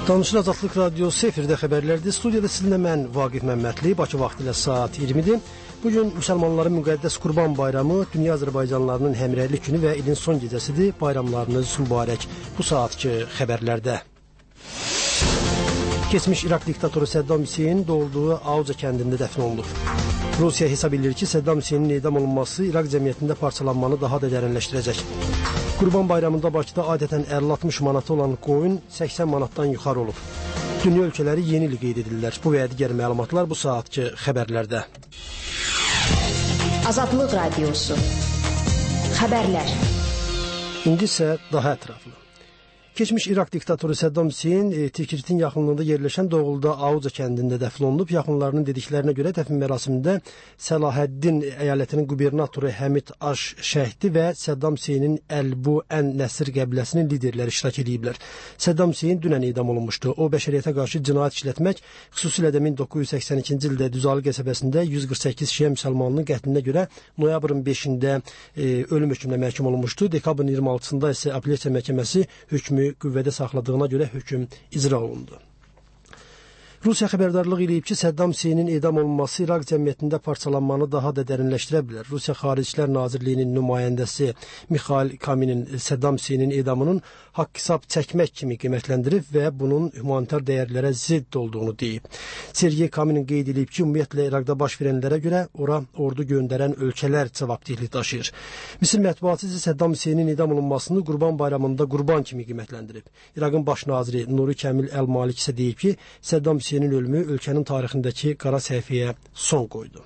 Danışır Azadlıq Radiosu efirdə xəbərlərdir. Studiyada sizinlə mən Vaqif Məmmədli. Bakı vaxtı ilə saat 20-dir. Bugün müsəlmanların müqəddəs Qurban Bayramı, dünya Azərbaycanlılarının həmrəylik günü və ilin son gecəsidir. Bayramlarınız mübarək. Bu saatki xəbərlərdə. Keçmiş İraq diktatoru Səddam Hüseyn doğulduğu Auca kəndində dəfn olunub. Rusiya hesab edir ki, Səddam Hüseynin edam olunması İraq cəmiyyətində parçalanmanı daha da dərinləşdirəcək. Qurban Bayramında Bakıda adətən 50-60 manatı olan qoyun 80 manatdan yuxarı olub. Dünya ölkələri yeni il qeyd edirlər. Bu və digər məlumatlar bu saatki xəbərlərdə. Azadlıq Radiosu. Xəbərlər. İndi isə daha ətraflı. Keçmiş İraq diktatoru Səddam Hüseyn Tikritin yaxınlığında yerləşən Doğulda Auca kəndində dəfn olunub. Yaxınlarının dediklərinə görə dəfn mərasimində Səlahəddin əyalətinin qubernatoru Həmid Aş Şəhdi və Səddam Hüseynin Əlbu Ən Nəsir qəbiləsinin liderləri iştirak ediblər. Səddam Hüseyn dünən edam olunmuşdu. O, bəşəriyyətə qarşı cinayət işlətmək, xüsusilə də 1982-ci ildə Düzalı qəsəbəsində 148 şiə müsəlmanının qətlinə görə noyabrın 5-də ölüm hökmünə məhkum olunmuşdu. Dekabrın 26-sında isə apellyasiya məhkəməsi hökmü qüvvədə saxladığına görə hökm icra olundu. Rusiya xəbərdarlıq eləyib ki, Səddam Hüseynin edam olunması İraq cəmiyyətində parçalanmanı daha da dərinləşdirə bilər. Rusiya Xarici İşlər Nazirliyinin nümayəndəsi Mikhail Kaminin Səddam Hüseynin edamının haqq-hesab çəkmək kimi qiymətləndirib və bunun humanitar dəyərlərə zidd olduğunu deyib. Sergey Kaminin qeyd edib ki, ümumiyyətlə İraqda baş verənlərə görə ora ordu göndərən ölkələr cavabdehlik daşıyır. Misir mətbuatı isə Səddam Hüseynin edam olunmasını Qurban Bayramında qurban kimi qiymətləndirib. İraqın baş naziri Nuri Kəmil Əl-Malik isə deyib ki, Səddam Hüseynin ölümü ölkənin tarixindəki qara səhifəyə son qoydu.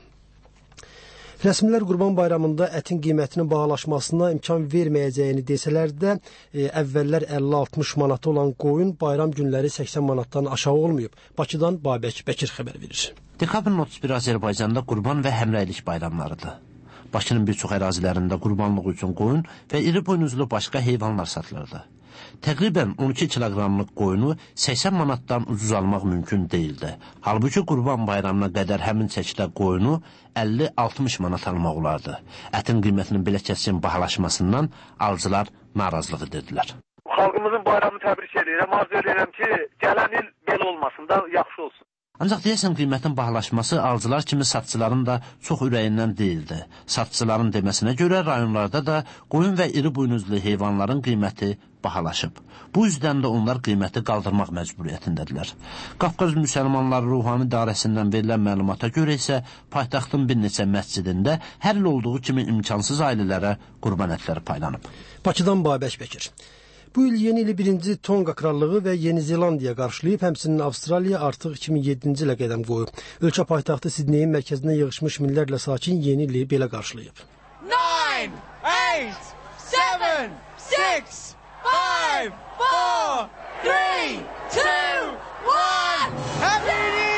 Rəsmilər Qurban Bayramında ətin qiymətinin bahalaşmasına imkan verməyəcəyini desələr də, əvvəllər 50-60 manatı olan qoyun bayram günləri 80 manatdan aşağı olmayıb. Bakıdan Babək Bəkir xəbər verir. Dekabrın 31 Azərbaycanda Qurban və həmrəylik bayramlarıdır. Bakının bir çox ərazilərində qurbanlıq üçün qoyun və iri boynuzlu başqa heyvanlar satılırdı. Təqribən 12 kiloqramlıq qoyunu 80 manatdan ucuz almaq mümkün değildi. Halbuki Qurban Bayramına qədər həmin çəkidə qoyunu 50-60 manat almaq olardı. Ətin qiymətinin belə kəskin bahalaşmasından alıcılar narazılıq edirdilər. Xalqımızın bayramını təbrik edirəm. Arzu edirəm ki, gələn il belə olmasın da yaxşı olsun. Ancaq deyəsən qiymətin bahalaşması alıcılar kimi satçıların da çox ürəyindən deyildi. Satçıların deməsinə görə rayonlarda da qoyun və iri buynuzlu heyvanların qiyməti bahalaşıb. Bu yüzdən də onlar qiyməti qaldırmaq məcburiyyətindədirlər. Qafqaz Müsəlmanları Ruhani İdarəsindən verilən məlumata görə isə paytaxtın bir neçə məscidində hər il olduğu kimi imkansız ailələrə qurban ətləri paylanıb. Bakıdan Babək Bəkir. Bu il yeni ili 1-ci Tonga Krallığı və Yeni Zelandiya qarşılayıb, həmçinin Avstraliya artıq 2007-ci ilə qədəm qoyub. Ölkə paytaxtı Sidneyin mərkəzində yığışmış minlərlə sakin yeni ili belə qarşılayıb. 9, 8, 7, 6, 5, 4, 3, 2, 1, Happy New Year!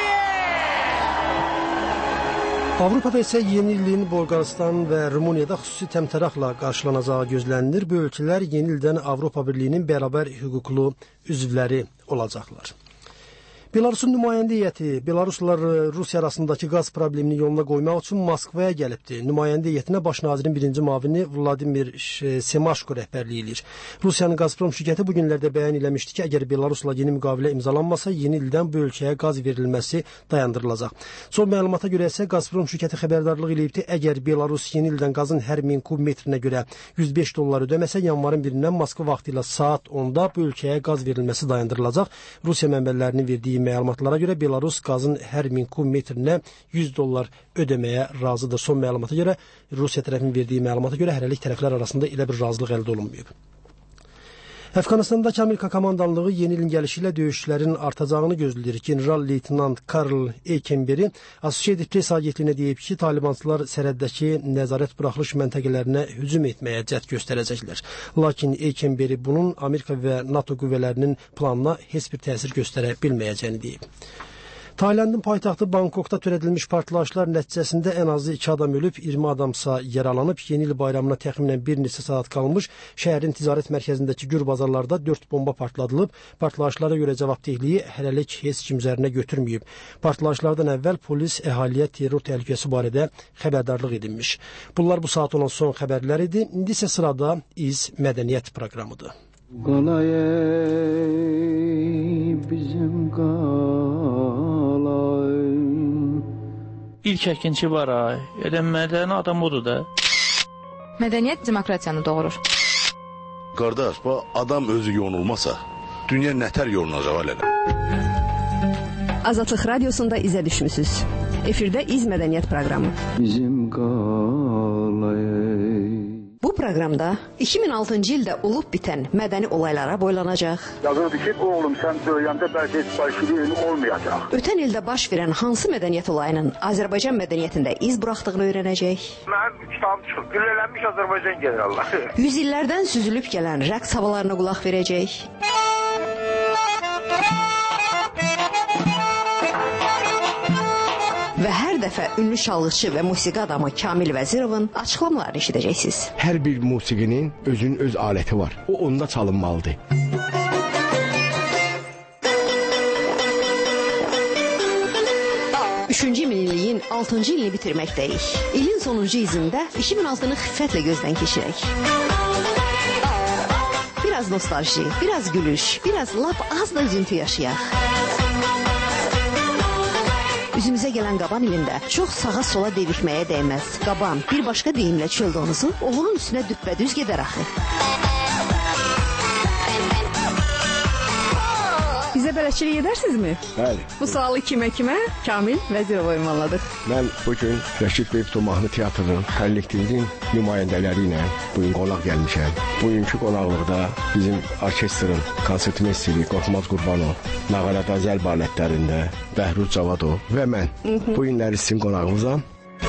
Avropada isə yeni ilin Bolqarıstan və Rumuniyada xüsusi təmtəraqla qarşılanacağı gözlənilir. Bu ölkələr yeni ildən Avropa Birliyinin bərabər hüquqlu üzvləri olacaqlar. Belarusun nümayəndə heyəti Belarusla Rusiya arasındakı qaz problemini yoluna qoymaq üçün Moskvaya gəlibdir. Nümayəndə heyətinə baş nazirin birinci müavini Vladimir Semaşko rəhbərliyi edir. Rusiyanın Gazprom şirkəti bu günlərdə bəyan eləmişdi ki, əgər Belarusla yeni müqavilə imzalanmasa, yeni ildən bu ölkəyə qaz verilməsi dayandırılacaq. Son məlumata görə isə Gazprom şirkəti xəbərdarlıq eləyibdi, əgər Belarus yeni ildən qazın hər 1000 kub metrinə görə $105 ödəməsə, yanvarın 1-dən Moskva vaxtı ilə saat 10-da bu ölkəyə qaz verilməsi dayandırılacaq. Rusiya mənbələrinin verdiyi məlumatlara görə Belarus qazın hər 1000 kub metrinə $100 ödəməyə razıdır. Son məlumata görə, Rusiya tərəfinin verdiyi məlumata görə hərəlik tərəflər arasında elə bir razılıq əldə olunmayıb. Əfqanistandakı Amerika komandanlığı yeni ilin gəlişi ilə döyüşlərin artacağını gözləyir. General-leytenant Karl Eikenberry Associated Press agentliyinə deyib ki, talibançılar sərhəddəki nəzarət buraxılış məntəqələrinə hücum etməyə cəhd göstərəcəklər. Lakin Eikenberry bunun Amerika və NATO qüvvələrinin planına heç bir təsir göstərə bilməyəcəyini deyib. Taylandın paytaxtı Bangkokda törədilmiş partlayışlar nəticəsində ən azı 2 adam ölüb, 20 adamsa yaralanıb. Yeni il bayramına təxminən bir neçə saat qalmış şəhərin ticarət mərkəzindəki gür bazarlarda 4 bomba partladılıb. Partlayışlara görə cavabdehliyi hələlik heç kim üzərinə götürməyib. Partlayışlardan əvvəl polis əhaliyə terror təhlükəsi barədə xəbərdarlıq edilmiş. Bunlar bu saat olan son xəbərlər idi. İndi isə sırada İz Mədəniyyət proqramıdır. İlk əkinçi var ay. Elə mədəni adam odur da. Mədəniyyət demokratiyanı doğurur. Qardaş, bu adam özü yonulmasa, dünya nətər yolunacaq elə. Azadlıq Radiosunda izə düşmüsünüz. Efirdə İz Mədəniyyət proqramı. Bizim Bu proqramda 2006-cı ildə olub bitən mədəni olaylara boylanacaq. Yazırdı ki, oğlum sən böyüyəndə bəlkə heç başçılığın olmayacaq. Ötən ildə baş verən hansı mədəniyyət olayının Azərbaycan mədəniyyətində iz buraxdığını öyrənəcək. Mənim kitabım çıxıb, güllələnmiş Azərbaycan generalları. Yüzillərdən süzülüb gələn rəqs havalarına qulaq verəcək. Və hər dəfə ünlü çalğıçı və musiqi adamı Kamil Vəzirovun açıqlamalarını eşidəcəksiniz. Hər bir musiqinin özünün öz aləti var. O onda çalınmalıdır. Üçüncü minilliyin 6-cı ilini bitirməkdəyik. İlin sonuncu izində 2006-nı xiffətlə gözdən keçirək. Biraz nostalji, biraz gülüş, biraz lap az da üzüntü yaşayaq. Üzümüzə gələn qaban ilində çox sağa-sola devikməyə dəyməz. Qaban bir başqa deyimlə çöldonuzu ovunun üstünə düppədüz gedər axı. Bizə bələdçilik edərsinizmi? Bəli. Bu sualı kimə? Kamil Vəzirova ünvanladıq. Mən bugün Rəşid Beybuto mahnı teatrının kollektivinin nümayəndələri ilə bugün qonaq gəlmişəm. Bugünkü qonaqlıqda bizim orkestrin konsert mesteri Qorxmaz Qurbanov, nağarada zəlb alətlərində Bəhruz Cavadov və mən bu günləri sizin qonağımızam.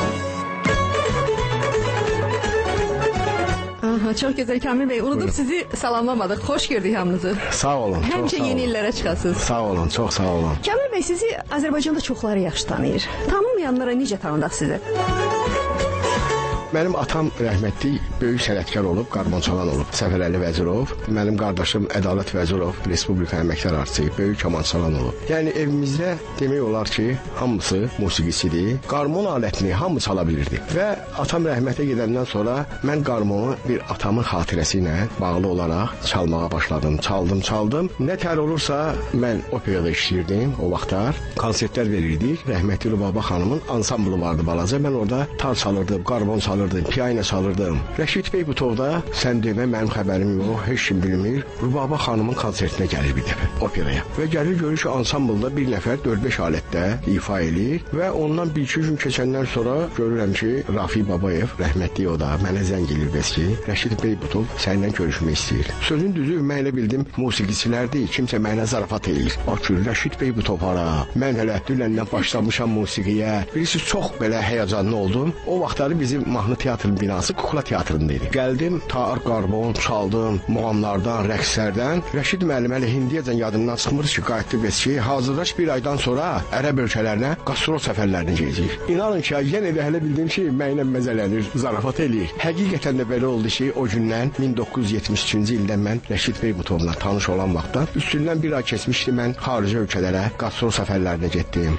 Çox gözəl Kamil Bey, unudub sizi salamlamadıq. Xoş gördük hamınızı. Sağ olun. Həmişə yeni illərə çıxasınız. Sağ olun, çox sağ olun. Kamil Bey, sizi Azərbaycanda çoxları yaxşı tanıyır. Tanınmayanlara necə tanıdaq sizi? Mənim atam rəhmətli böyük sənətkar olub, qarmon çalan olub. Səfərəli Vəzirov, mənim qardaşım Ədalət Vəzirov, Respublika əməkdar artçısı, böyük kaman çalan olub. Yəni evimizdə demək olar ki, hamısı musiqisidir. Qarmon alətini hamı çala bilirdi. Və atam rəhmətə gedəndən sonra mən qarmonu bir atamın xatirəsi ilə bağlı olaraq çalmağa başladım. Çaldım. Nə tər olursa mən operada işləyirdim o vaxtlar. Konsertlər verirdik. Rəhmətli Rübaba xanımın ansamblı vardı balaca. Mən orada tar çalırdım, qarmon çalırdım, piyano çalırdım. Rəşid Beybutov da sən demə mənim xəbərim yox, heç kim bilmir. Rübaba xanımın konsertinə gəlir bir dəfə operaya. Və gəlir görür ki, ansambılda bir nəfər 4-5 alətdə ifa edir və ondan 1-2 gün keçəndən sonra görürəm ki, Rafi Babayev, rəhmətli o da mənə zəng edir bəs ki, Rəşid Beybutov səninlə görüşmək istəyir. Sözün düzü mən elə bildim musiqiçilərdir, kimsə mənə zarafat edir. Bax ki, Rəşid Beybutov hara? Mən hələ dünəndən başlamışam musiqiyə. Birisi çox belə həyəcanlı oldum. O vaxtları bizim mahnı teatrının binası kukla teatrındaydı. Gəldim, tar, qarmon, çaldım, muğamlardan, rəqslərdən. Rəşid müəllim hələ hindiyəcən yadımdan çıxmır ki, qayıtdı bəs ki, hazırlaş bir aydan sonra ərəb ölkələrinə qastrol səfərlərini gecir. İnanın ki, yenə də hələ bildim ki, mənlə məzələnir, zarafat eləyir. Həqiqətən də belə oldu ki, o gündən 1973-cü ildən mən Rəşid Beybutovla tanış olan vaxtdan üstündən bir ay keçmişdi, mən xarici ölkələrə qastrol səfərlərinə getdim.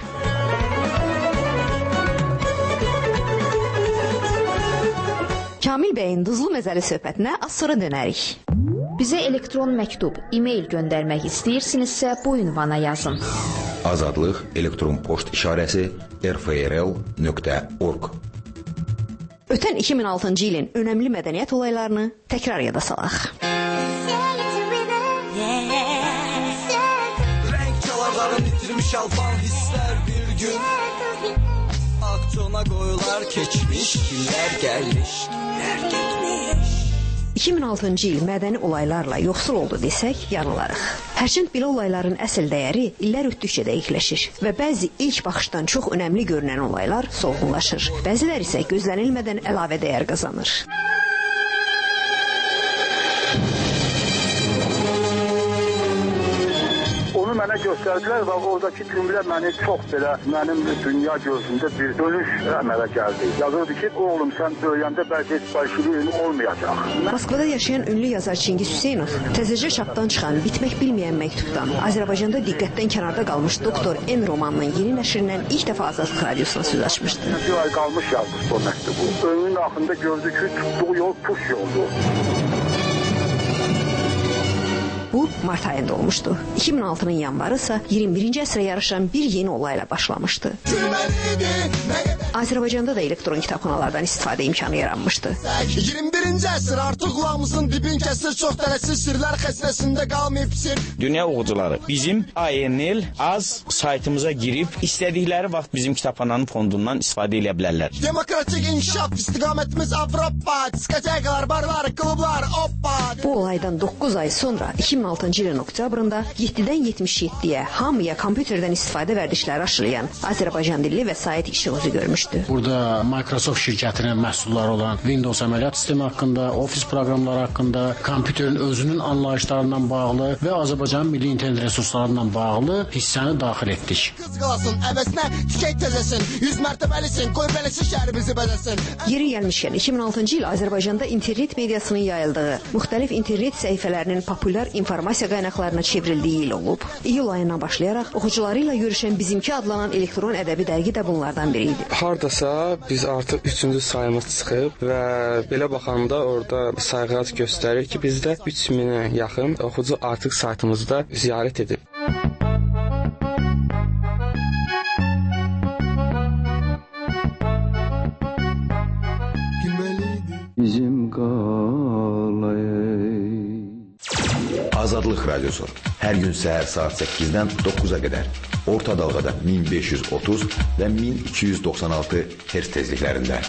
Kamil Bəyin duzlu məzəli söhbətinə az sonra dönərik. Bizə elektron məktub, e-mail göndərmək istəyirsinizsə bu ünvana yazın. Azadlıq elektron poçt işarəsi rfrl.org. Ötən 2006-cı ilin önəmli mədəniyyət olaylarını təkrar yada salaq. Rənk çalarların itirmiş alban hisslər bir gün aktona qoyular keçmiş, günlər gəlmiş, günlər getmiş. 2006-cı il mədəni olaylarla yoxsul oldu desək, yanılarıq. Hərçənd belə olayların əsl dəyəri illər ötdükcə dəqiqləşir və bəzi ilk baxışdan çox önəmli görünən olaylar solğunlaşır. Bəziləri isə gözlənilmədən əlavə dəyər qazanır. Onu mənə göstərdilər və oradakı cümlə məni çox belə mənim dünya gözündə bir dönüş əmələ gəldi. Yazırdı ki, oğlum sən böyüyəndə bəlkə heç başçılığın olmayacaq. Moskvada yaşayan ünlü yazar Çingiz Hüseynov təzəcə çapdan çıxan Bitmək bilməyən məktubdan Azərbaycanda diqqətdən kənarda qalmış Doktor N romanının yeni nəşrindən ilk dəfə Azadlıq Radiosuna söz açmışdı. Bir ay qalmış yazmış o məktubu. Önünün axında gördü ki, tutduğu yol puş yoldu. Bu mart ayında olmuşdu. 2006-nın yanvarı isə 21-ci əsrə yarışan bir yeni olayla başlamışdı. Azərbaycanda da elektron kitabxanalardan istifadə imkanı yaranmışdı. 21-ci əsr artıq qulağımızın dibin kəsir, çox tələsiz sirlər xəstəsində qalmayıb sir. Dünya oxucuları bizim ANL az saytımıza girib istədikləri vaxt bizim kitabxananın fondundan istifadə edə bilərlər. Demokratik inkişaf istiqamətimiz Avropa, diskotekalar, barlar, klublar, hoppa. Bu olaydan 9 ay sonra 2006-cı ilin oktyabrında 7-dən 77-yə hamıya kompüterdən istifadə vərdişləri aşılayan Azərbaycan dilli vəsait işi özü görmüşdü. Burada Microsoft şirkətinin məhsulları olan Windows əməliyyat sistemi haqqında, Office proqramları haqqında, kompüterin özünün anlayışlarından bağlı və Azərbaycanın milli internet resurslarından bağlı hissəni daxil etdik. Qız qalasın, əvəzinə tikək təzəsin, 100 mərtəbəlisin, qoy beləsi şəhərimizi bəzəsin. Yeri gəlmişkən 2006-cı il Azərbaycanda internet mediasının yayıldığı, müxtəlif internet səhifələrinin populyar informasiya qaynaqlarına çevrildiyi il olub. İyul ayından başlayaraq oxucuları ilə görüşən Bizimki adlanan elektron ədəbi dərgi də bunlardan biri idi. Hardasa biz artıq 3-cü sayımız çıxıb və belə baxanda orada sayğac göstərir ki, bizdə 3000-ə yaxın oxucu artıq saytımızda ziyarət edib. Bizim qalay. Azadlıq Radyosu hər gün səhər saat 8-dən 9-a qədər orta dalğada 1530 və 1296 Hz tezliklərində.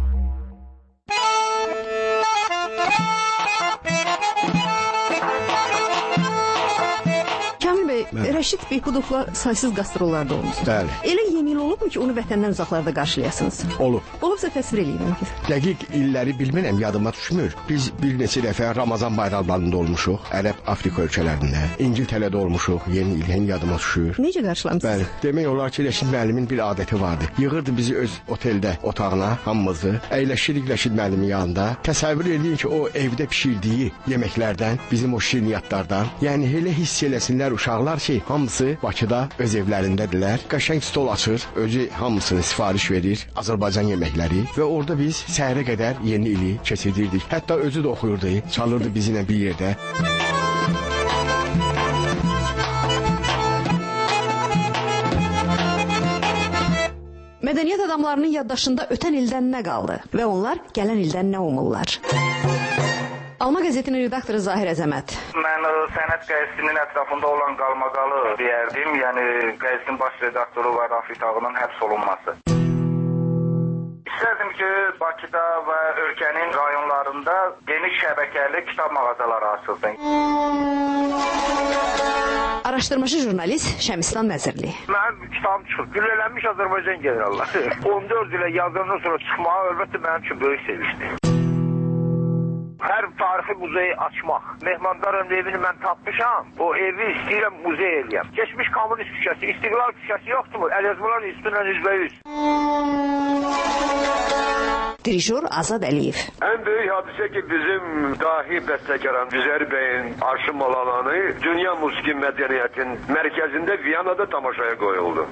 Rəşid Behbudovla saysız qastrollarda olmuşsunuz. Bəli. Elə yeni il olubmu ki, onu vətəndən uzaqlarda qarşılayasınız? Olub. Olubsa təsvir eləyin. Dəqiq illəri bilmirəm, yadıma düşmür. Biz bir neçə dəfə Ramazan bayramlarında olmuşuq, Ərəb, Afrika ölkələrində, İngiltərədə olmuşuq, yeni il yadıma düşür. Necə qarşılamısınız? Bəli. Demək olar ki, Rəşid müəllimin bir adəti vardı. Yığırdı bizi öz oteldə, otağına, hamımızı, əyləşirik Rəşid müəllimin yanında. Təsəvvür edin ki, o evdə pişirdiyi yeməklərdən, bizim o şirniyyatlardan, yəni elə hiss eləsinlər uşaqlar ki, hamısı Bakıda öz evlərindədirlər. Qəşəng stol açır, özü hamısını sifariş verir, Azərbaycan yeməkləri və orada biz səhərə qədər yeni ili keçirdirdik. Hətta özü də oxuyurdu, çalırdı bizimlə bir yerdə. Mədəniyyət adamlarının yaddaşında ötən ildən nə qaldı və onlar gələn ildən nə umurlar? Alma qəzetinin redaktoru Zahir Əzəmət. Mən sənət qəzetinin ətrafında olan qalmaqalı deyərdim, yəni qəzetin baş redaktoru və Rafi Tağının həbs olunması. İstərdim ki, Bakıda və ölkənin rayonlarında geniş şəbəkəli kitab mağazaları açılsın. Araşdırmacı jurnalist Şəmistan Nəzirli. Mənim kitabım çıxıb, güllələnmiş Azərbaycan generalları. 14 ilə yazandan sonra çıxmağı əlbəttə mənim üçün böyük sevinçdir. Hər tarixi muzeyi açmaq. Mehmandarın evini mən tapmışam. O evi istəyirəm muzey eləyəm. Keçmiş kommunist küçəsi, İstiqlal küçəsi yoxdur mu? Əlyazmalar üstündən %100. Dirijor Azad Əliyev. Ən böyük hadisə ki, bizim dahi bəstəkaran Üzər bəyin Arşın Malalanı dünya musiqi mədəniyyətinin mərkəzində Viyanada tamaşaya qoyuldu.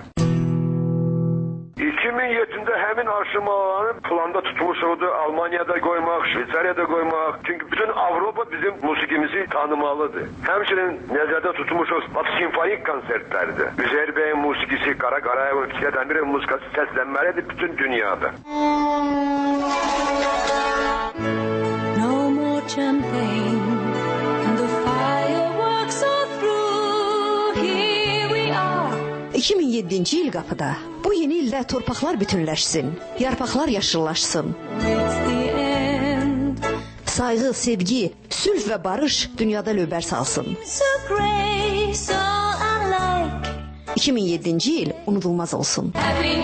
2007-də həmin Arşın Malalanı planda tutmuşuqdu. Almaniyada qoymaq, Şveysariyada qoymaq. Çünki bütün Avropa bizim musiqimizi tanımalıdır. Həmçinin nəzərdə tutmuşuq simfonik konsertlərdir. Üzər bəyin musiqisi, Qara Qarayevin, Fikret Əmirovun musiqası səslənməlidir bütün dünyada. No more champagne and the fireworks are through. Here we are. 2007-ci il qapıda. Bu yeni ildə torpaqlar bütünləşsin, yarpaqlar yaşıllaşsın. Sayğı, sevgi, sülh və barış dünyada lövbər salsın. 2007-ci il unudulmaz olsun.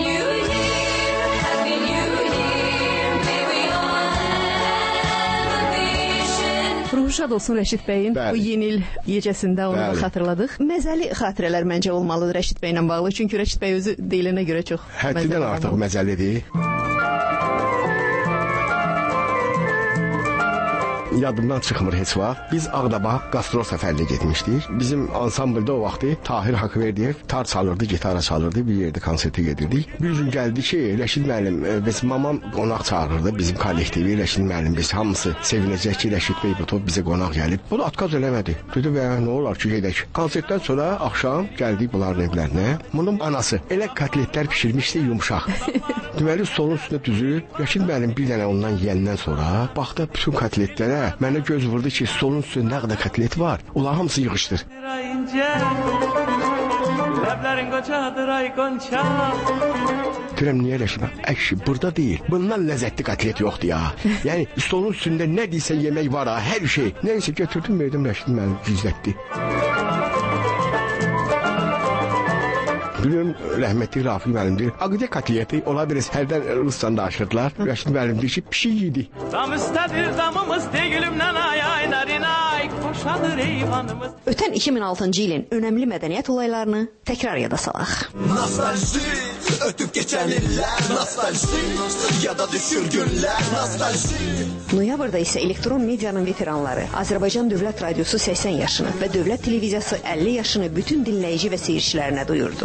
Ruhu şad olsun Rəşid bəyin. Bu yeni il gecəsində onu xatırladıq. Məzəli xatirələr məncə olmalıdır Rəşid bəylə bağlı. Çünki Rəşid bəy özü deyilənə görə çox həddindən artıq məzəlidir. yadımdan çıxmır heç vaxt. Biz Ağdaba qastrol səfərinə getmişdik. Bizim ansamblda o vaxtı Tahir Haqverdiyev tar çalırdı, gitara çalırdı, bir yerdə konsertə gedirdik. Bir gün gəldi ki, Rəşid müəllim, biz mamam qonaq çağırırdı bizim kollektivi. Rəşid müəllim, biz hamısı sevinəcək ki, Rəşid Beybutov bizə qonaq gəlib. Bu da atqaz eləmədi. Dedi və nə olar ki, gedək. Konsertdən sonra axşam gəldik bunların evlərinə. Bunun anası elə kotletlər bişirmişdi yumşaq. Deməli stolun üstünə düzüb, Rəşid müəllim bir dənə ondan yeyəndən sonra baxdı bütün kotletlərə. Mənə göz vurdu ki, stolun üstündə nə qədər kotlet var. Onlar hamısı yığışdır. Deyirəm, niyə Rəşid? Əşi, burada deyil. Bundan ləzzətli kotlet yoxdur ya. Yəni, stolun üstündə nə deyirsə yemək var ha, hər şey. Neysə, götürdüm, verdim Rəşid müəllim gizlətdi. Bilmiyorum, rəhmətli Rafi müəllim deyir, Ağdaya kotleti ola biliriz, hərdən Rusdan danışırdılar. Rəşid müəllim deyir ki, pişik yedi. Dam üstədir damımız, deyilümdən ay narinay, qoşadır eyvanımız. Ötən 2006-cı ilin önəmli mədəniyyət olaylarını təkrar yada salaq. Nostalji, ötüb keçən illər, nostalji, yada düşür günlər, nostalji. Noyabrda isə elektron medianın veteranları Azərbaycan Dövlət Radiosu 80 yaşını və Dövlət Televiziyası 50 yaşını bütün dinləyici və seyircilərinə duyurdu.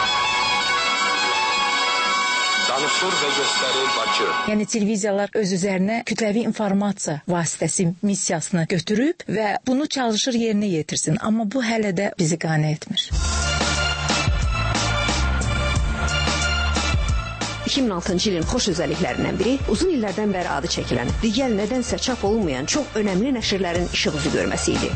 Danışır və göstərir Bakı. Yəni televiziyalar öz üzərinə kütləvi informasiya vasitəsi missiyasını götürüb və bunu çalışır yerinə yetirsin. Amma bu hələ də bizi qane etmir. 2006-cı ilin xoş özəlliklərindən biri uzun illərdən bəri adı çəkilən, digər nədənsə çap olunmayan çox önəmli nəşrlərin işıq üzü görməsi idi.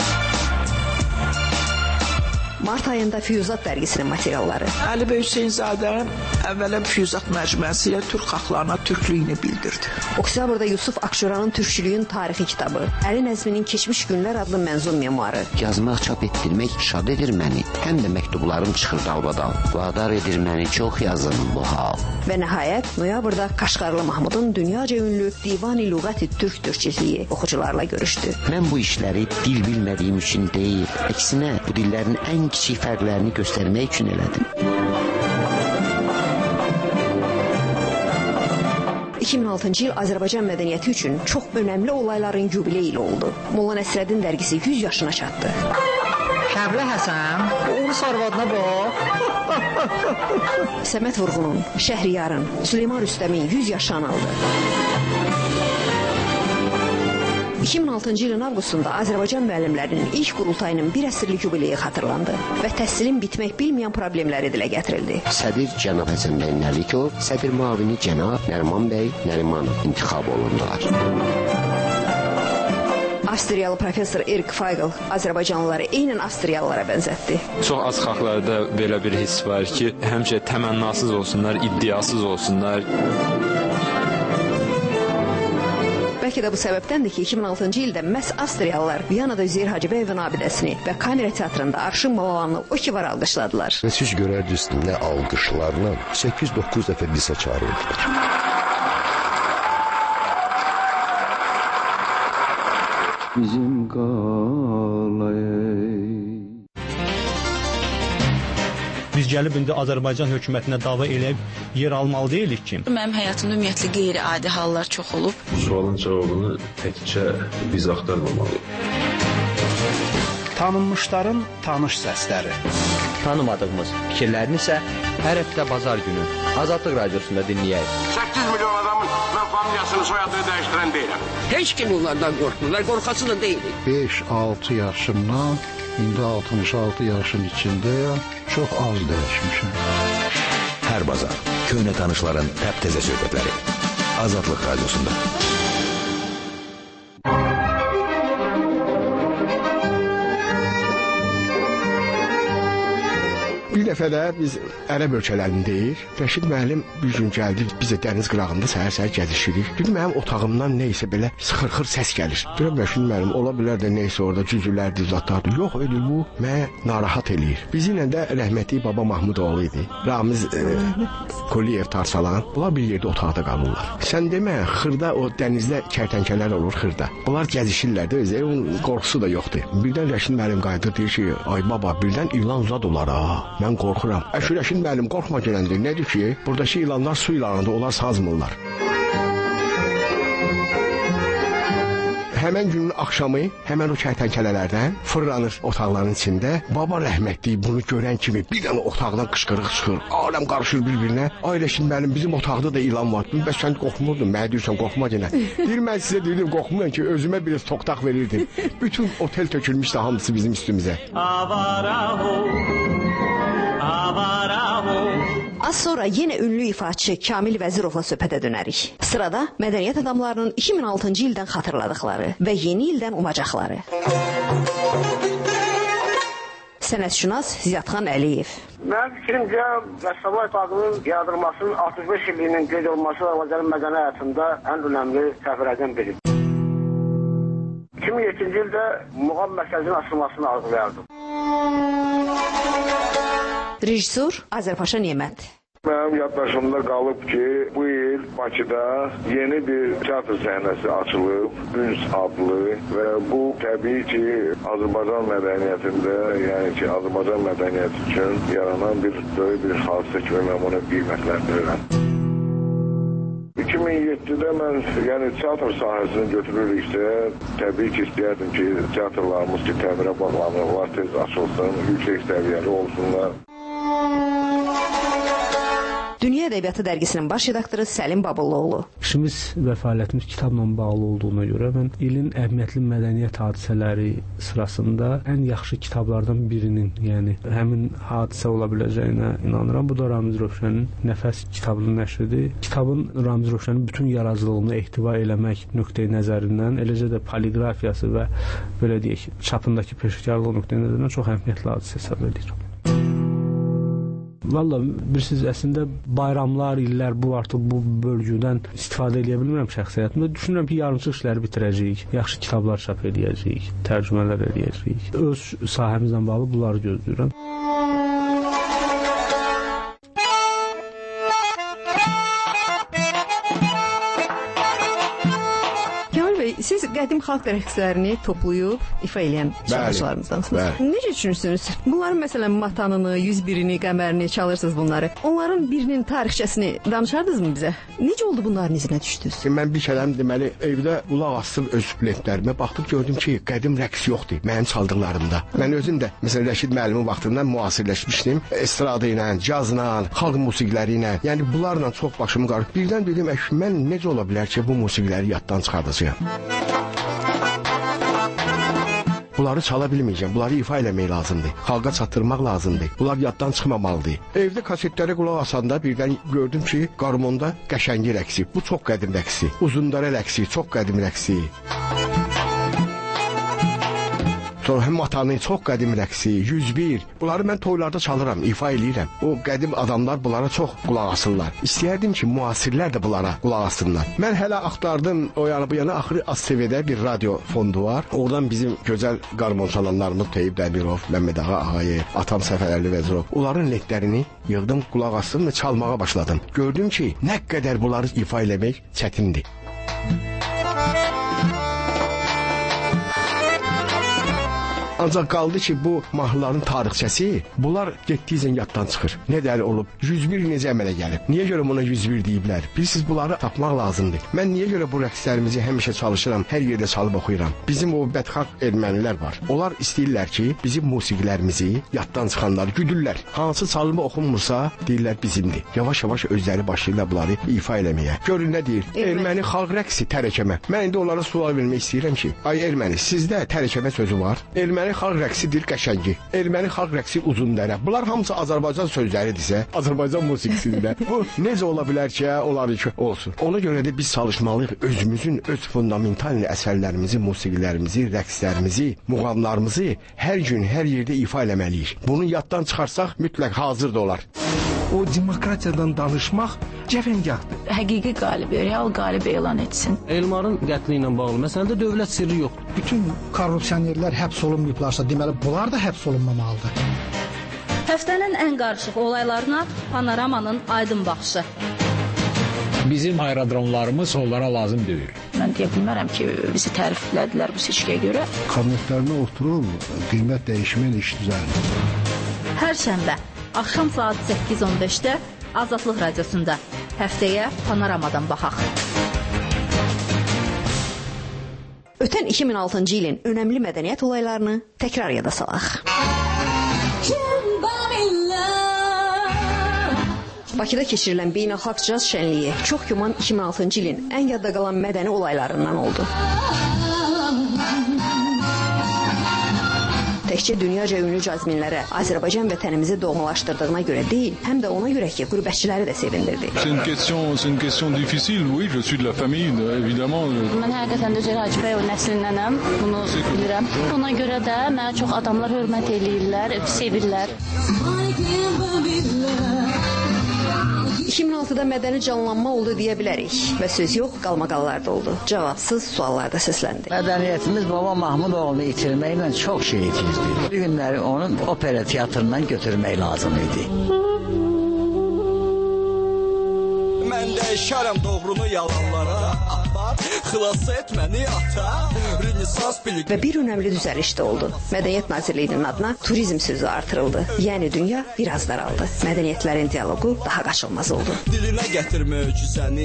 Mart ayında Füyuzat dərgisinin materialları. Əli Bəy Hüseynzadə əvvələn Füyuzat məcmuəsi ilə türk xalqlarına türklüyünü bildirdi. Oktyabrda Yusuf Akşuranın Türkçülüyün tarixi kitabı, Əli Nəzminin Keçmiş Günlər adlı mənzum memuarı. Yazmaq, çap etdirmək şad edir məni, həm də məktublarım çıxır dalbadal. Vadar edir məni çox yazın bu hal. Və nəhayət, noyabrda Qaşqarlı Mahmudun dünyaca ünlü Divani Lüğəti Türk türkçiliyi oxucularla görüşdü. Mən bu işləri dil bilmədiyim üçün deyil, əksinə bu dillərin ən kiçik fərqlərini göstərmək üçün elədim. 2006-cı il Azərbaycan mədəniyyəti üçün çox önəmli olayların yubileyi ilə oldu. Molla Nəsrəddin dərgisi 100 yaşına çatdı. Şəblə Həsən, Urus arvadına bax. Səməd Vurğunun, Şəhriyarın, Süleyman Rüstəmin 100 yaşını aldı. 2006-cı ilin avqustunda Azərbaycan müəllimlərinin ilk qurultayının bir əsrlik yubileyi xatırlandı və təhsilin bitmək bilməyən problemləri dilə gətirildi. Sədir cənab Həsən bəy Nəlikov, sədir müavini cənab Nəriman bəy Nərimanov intiqab olundular. Avstriyalı professor Erik Feigl Azərbaycanlıları eynən Avstriyalılara bənzətdi. Çox az xalqlarda belə bir hiss var ki, həmişə təmənnasız olsunlar, iddiasız olsunlar. Bəlkə də bu səbəbdəndir ki, 2006-cı ildə məhz Avstriyalılar Viyanada Üzeyir Hacıbəyevin abidəsini və Kamera teatrında Arşın Malavanı o ki var alqışladılar. Və siz görərdiniz nə alqışlarla 8-9 dəfə disə çağırıldılar. Bizim qalay. Biz gəlib indi Azərbaycan hökumətinə dava eləyib yer almalı deyilik ki. Mənim həyatımda ümumiyyətlə qeyri-adi hallar çox olub. Bu sualın cavabını təkcə biz axtarmamalıyıq. Tanınmışların tanış səsləri. Tanımadığımız fikirlərini isə hər həftə bazar günü Azadlıq Radiosunda dinləyək. 8 milyon adamın mən familiyasını, soyadını dəyişdirən deyiləm. Heç kim onlardan qorxmurlar, qorxası da deyilik. 5-6 yaşımdan indi 66 yaşın içindəyəm, çox az dəyişmişəm. Hər bazar köhnə tanışların təptəzə söhbətləri Azadlıq Radiosunda. Bir dəfə də biz ərəb ölkələrindəyik. Rəşid müəllim bir gün gəldi, biz də dəniz qırağında səhər-səhər gəzişirik. Bir mənim otağımdan neysə belə sıxır-xır səs gəlir. Deyirəm Rəşid müəllim, ola bilər də neysə orada cüzülərdir, zatlardır. Yox, elə bu mənə narahat eləyir. Bizimlə də rəhmətli baba Mahmudoğlu idi. Ramiz Koliyev Tarsalan. Bunlar bir yerdə otaqda qalırlar. Sən demə, xırda o dənizdə kərtənkələr olur xırda. Bunlar gəzişirlər də, özü onun qorxusu da yoxdur. Birdən Rəşid müəllim qayıdır, deyir ki, ay baba, birdən ilan zad olar ha. Mən qorxuram. Rəşid müəllim qorxma gələndir. Nədir ki, buradakı ilanlar su ilanıdır, onlar sazmırlar. Həmən günün axşamı həmən o kərtənkələlərdən fırlanır otaqların içində. Baba rəhmətli bunu görən kimi bir dənə otaqdan qışqırıq çıxır. Aləm qarışır bir-birinə. Ailə şimdi mənim bizim otaqda da ilan var. Bəs sən qorxmurdun, mənə deyirsən qorxma yenə. Deyir mən sizə deyirdim qorxmuram ki, özümə biraz toqtaq verirdim. Bütün otel tökülmüşdü hamısı bizim üstümüzə. Az sonra yenə ünlü ifaçı Kamil Vəzirovla söhbətə dönərik. Sırada mədəniyyət adamlarının 2006-cı ildən xatırladıqları və yeni ildən umacaqları. Sənətşünas Ziyadxan Əliyev. Mənim fikrimcə, Rəssamlar İttifaqının yaradılmasının 65 illiyinin qeyd olunması Azərbaycan mədəni həyatında ən önəmli səhifələrdən biridir. 2007-ci ildə Muğam Mərkəzinin açılmasını arzulayardım. Rejissor Azərpaşa Nemət. Mənim yaddaşımda qalıb ki, bu il Bakıda yeni bir teatr səhnəsi açılıb, Üns adlı və bu təbii ki, Azərbaycan mədəniyyətində, yəni ki, Azərbaycan mədəniyyəti üçün yaranan bir böyük bir hadisə kimi mən bunu qiymətləndirirəm. 2007-də mən yəni teatr sahəsini götürürüksə, təbii ki, istəyərdim ki, teatrlarımız ki, təmirə bağlanırlar, tez açılsın, yüksək səviyyəli olsunlar. Dünya Ədəbiyyatı Dərgisinin baş redaktoru Səlim Babulluoğlu. İşimiz və fəaliyyətimiz kitabla bağlı olduğuna görə mən ilin əhəmiyyətli mədəniyyət hadisələri sırasında ən yaxşı kitablardan birinin, yəni həmin hadisə ola biləcəyinə inanıram. Bu da Ramiz Rövşənin Nəfəs kitabının nəşridir. Kitabın Ramiz Rövşənin bütün yaradıcılığını ehtiva eləmək nöqteyi nəzərindən, eləcə də poliqrafiyası və belə deyək, çapındakı peşəkarlıq nöqteyi nəzərindən çox əhəmiyyətli hadisə hesab edirəm. Valla bilirsiniz, əslində bayramlar, illər bu artıq bu bölgüdən istifadə edə bilmirəm şəxsi həyatımda. Düşünürəm ki, yarımçıq işləri bitirəcəyik, yaxşı kitablar çap edəcəyik, tərcümələr edəcəyik. Öz sahəmizlə bağlı bunları gözləyirəm. Siz qədim xalq rəqslərini toplayıb ifa edən şarkıcılarımızdansınız. Necə düşünürsünüz? Bunların məsələn matanını, 101-ini, qəmərini çalırsınız bunları. Onların birinin tarixçəsini danışardınızmı bizə? Necə oldu bunların izinə düşdünüz? Mən bir kələm deməli evdə qulaq asdım öz lentlərimə. Baxdım gördüm ki, qədim rəqs yoxdur mənim çaldıqlarımda. Mən özüm də məsələn Rəşid müəllimin vaxtından müasirləşmişdim. Estrada ilə, cazla, xalq musiqiləri ilə. Yəni bunlarla çox başımı qarıb. Birdən dedim, mən necə ola bilər ki, bu musiqiləri yaddan çıxardacağam? Bunları çala bilməyəcəm, bunları ifa eləmək lazımdır. Xalqa çatdırmaq lazımdır. Bunlar yaddan çıxmamalıdır. Evdə kasetlərə qulaq asanda birdən gördüm ki, qarmonda qəşəngi rəqsi. Bu çox qədim rəqsi. Uzundara rəqsi, çox qədim rəqsi. Sonra həm matanı, çox qədim rəqsi, 101. Bunları mən toylarda çalıram, ifa eləyirəm. O qədim adamlar bunlara çox qulaq asırlar. İstəyərdim ki, müasirlər də bunlara qulaq assınlar. Mən hələ axtardım o yana bu yana, axırı ASTV-də bir radio fondu var. Oradan bizim gözəl qarmon çalanlarımız Teyib Dəmirov, Məmməd Ağa Ağayev, Atam Səfərəli Vəzirov. Onların lentlərini yığdım, qulaq astım və çalmağa başladım. Gördüm ki, nə qədər bunları ifa eləmək çətindir. Ancaq qaldı ki, bu mahnıların tarixçəsi, bunlar getdiyicə yaddan çıxır. Nə dəli olub? 101 necə əmələ gəlib? Niyə görə buna 101 deyiblər? Bilirsiniz, bunları tapmaq lazımdır. Mən niyə görə bu rəqslərimizi həmişə çalışıram, hər yerdə çalıb oxuyuram? Bizim o bədxalq ermənilər var. Onlar istəyirlər ki, bizim musiqilərimizi yaddan çıxanları güdürlər. Hansı çalımı oxunmursa, deyirlər bizimdir. Yavaş-yavaş özləri başlayırlar bunları ifa eləməyə. Görün nə deyir? Erməni xalq rəqsi tərəkəmə. Mən indi onlara sual vermək istəyirəm ki, ay erməni, sizdə tərəkəmə sözü var? Erməni xalq rəqsidir qəşəngi. Erməni xalq rəqsi uzundərə. Bunlar hamısı Azərbaycan sözləridirsə, Azərbaycan musiqisidir. Bu necə ola bilər ki, onları ki olsun. Ona görə də biz çalışmalıyıq özümüzün öz fundamental əsərlərimizi, musiqilərimizi, rəqslərimizi, muğamlarımızı hər gün, hər yerdə ifa eləməliyik. Bunu yaddan çıxarsaq mütləq hazır da olar. O demokratiyadan danışmaq cəfəngahdır. Həqiqi qalibi, real qalibi elan etsin. Elmarın qətli ilə bağlı məsələdə dövlət sirri yoxdur. Bütün korrupsionerlər həbs olunmayıblarsa, deməli bunlar da həbs olunmamalıdır. Həftənin ən qarışıq olaylarına Panoramanın aydın baxışı. Bizim aerodromlarımız onlara lazım deyil. Mən deyə bilmərəm ki, bizi təriflədilər bu seçkiyə görə. Kabinetlərində oturub qiymət dəyişmən iş düzəlir. Hər şənbə axşam saat 8:15-də Azadlıq Radiosunda. Həftəyə Panoramadan baxaq. Ötən 2006-cı ilin önəmli mədəniyyət olaylarını təkrar yada salaq. Bakıda keçirilən beynəlxalq caz şənliyi çox güman 2006-cı ilin ən yadda qalan mədəni olaylarından oldu. Təkcə dünyaca ünlü cazminlərə Azərbaycan vətənimizi doğmalaşdırdığına görə deyil, həm də ona görə ki, qürbətçiləri də sevindirdi. C'est une question difficile. Oui, je suis de la famille, évidemment. Mən həqiqətən də Cəl Hacıbəyoğlu nəslindənəm, bunu bilirəm. Buna görə də mənə çox adamlar hörmət eləyirlər, sevirlər. 2006-da mədəni canlanma oldu deyə bilərik və söz yox, qalmaqallar da oldu. Cavabsız suallar da səsləndi. Mədəniyyətimiz Baba Mahmudoğlu itirməklə çox şey itirdi. Bir günləri onun opera teatrından götürmək lazım idi. Mən dəyişərəm doğrunu yalanlara, xilas et məni ata, Rənesans bilik. Və bir önəmli düzəliş də oldu. Mədəniyyət Nazirliyinin adına turizm sözü artırıldı. Yəni dünya biraz daraldı. Mədəniyyətlərin dialoqu daha qaçılmaz oldu. Dilinə gətir möcüzəni.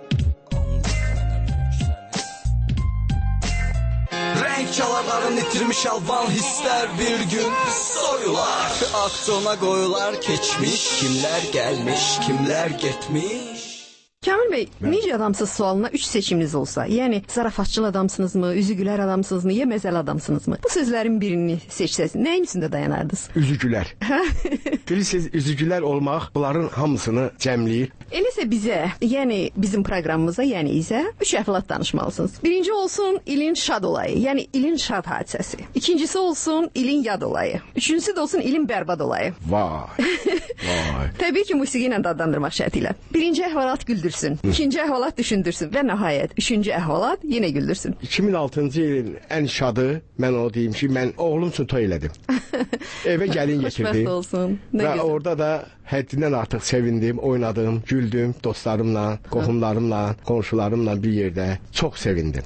Rəng çalarların itirmiş alvan hisslər bir gün soyular. Aksiyona qoyular keçmiş, kimlər gəlmiş, kimlər getmiş. Kamil bəy, necə adamsınız sualına 3 seçiminiz olsa, yəni zarafatçıl adamsınızmı, üzü gülər adamsınızmı, ya məzəli adamsınızmı? Bu sözlərin birini seçsəz, nəyin üstündə dayanardınız? Üzü gülər. Bilirsiniz, üzü gülər olmaq bunların hamısını cəmləyir. Eləsə bizə, yəni bizim proqramımıza, yəni izə 3 əhvalat danışmalısınız. Birinci olsun ilin şad olayı, yəni ilin şad hadisəsi. İkincisi olsun ilin yad olayı. Üçüncüsü də olsun ilin bərbad olayı. Vay, vay. Təbii ki, musiqi ilə dadlandırmaq şərtilə. Birinci əhvalat güldürsün, ikinci əhvalat düşündürsün və nəhayət, üçüncü əhvalat yenə güldürsün. 2006-cı ilin ən şadı, mən o deyim ki, mən oğlum üçün toy elədim. Evə gəlin getirdim. Xoşbəxt olsun. Və orada da həddindən artıq sevindim, oynadım, güldüm dostlarımla, qohumlarımla, qonşularımla bir yerdə. Çox sevindim.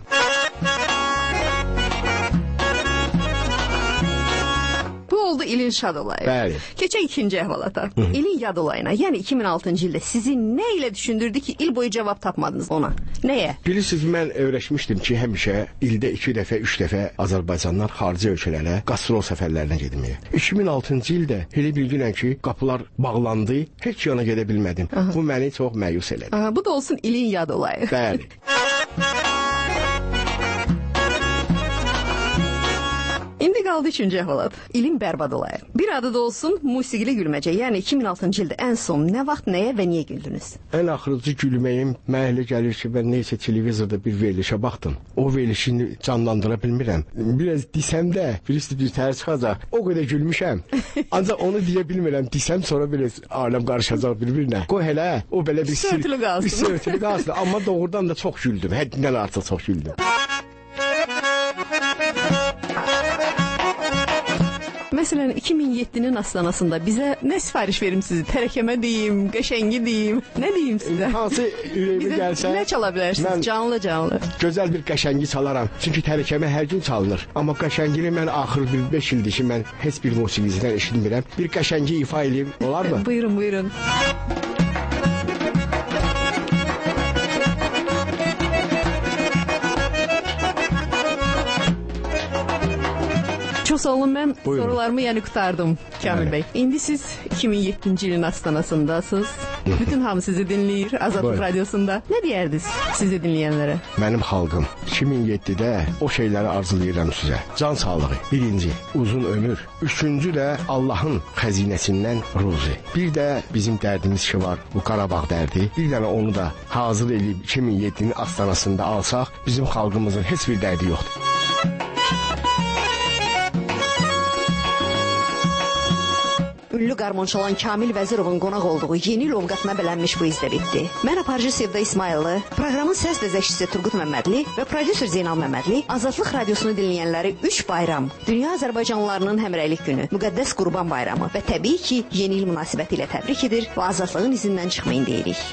Oldu ilin şad olayı. Bəli. Keçək ikinci əhvalata. İlin yad olayına, yəni 2006-cı ildə sizi nə ilə düşündürdü ki, il boyu cavab tapmadınız ona? Nəyə? Bilirsiniz, mən öyrəşmişdim ki, həmişə ildə 2 dəfə, 3 dəfə Azərbaycanlar xarici ölkələrə qastrol səfərlərinə getməyə. 2006-cı ildə elə bilginəm ki, qapılar bağlandı, heç yana gedə bilmədim. Bu məni çox məyus elədi. Bu da olsun ilin yad olayı. Bəli. İndi qaldı üçüncü əhvalat. İlin bərbad olayı. Bir adı da olsun musiqili gülməcə. Yəni 2006-cı ildə ən son nə vaxt, nəyə və niyə güldünüz? Ən axırıcı gülməyim mənə elə gəlir ki, mən neysə televizorda bir verilişə baxdım. O verilişini canlandıra bilmirəm. Biraz desəm də, birisi bir tər çıxacaq. O qədər gülmüşəm. Ancaq onu deyə bilmirəm. Desəm sonra biraz aləm qarışacaq bir-birinə. Qoy hələ o belə bir sörtülü qalsın. Amma doğrudan da çox güldüm. Həddindən artıq çox güldüm. Məsələn, 2007-nin astanasında bizə nə sifariş verim sizi? Tərəkəmə deyim, qəşəngi deyim, nə deyim sizə? Hansı ürəyimə gəlsə... Nə çala bilərsiniz? Canlı. Gözəl bir qəşəngi çalaram. Çünki tərəkəmə hər gün çalınır. Amma qəşəngini mən axır bir 5 ildir ki, mən heç bir musiqiciden eşitmirəm. Bir qəşəngi ifa edeyim, olar mı? Buyurun. Çox sağ olun, mən sorularımı qurtardım Kamil bəy. İndi siz 2007-ci ilin astanasındasınız. Bütün hamı sizi dinləyir Azadlıq Radiosunda. Nə deyərdiniz sizi dinləyənlərə? Mənim xalqım, 2007-də o şeyləri arzulayıram sizə. Can sağlığı, birinci, uzun ömür. Üçüncü də Allahın xəzinəsindən ruzi. Bir də bizim dərdimiz ki var, bu Qarabağ dərdi. Bir dənə onu da hazır edib 2007-nin astanasında alsaq, bizim xalqımızın heç bir dərdi yoxdur. Ünlü qarmonçalan Kamil Vəzirovun qonaq olduğu yeni il ovqatına bələnmiş bu izdə bitdi. Mən aparıcı Sevda İsmayıllı, proqramın səs dəzəkçisi Turqut Məmmədli və prodüser Zeynal Məmmədli Azadlıq Radiosunu dinləyənləri 3 bayram, dünya azərbaycanlılarının həmrəylik günü, müqəddəs Qurban bayramı və təbii ki, yeni il münasibəti ilə təbrik edir və azadlığın izindən çıxmayın deyirik.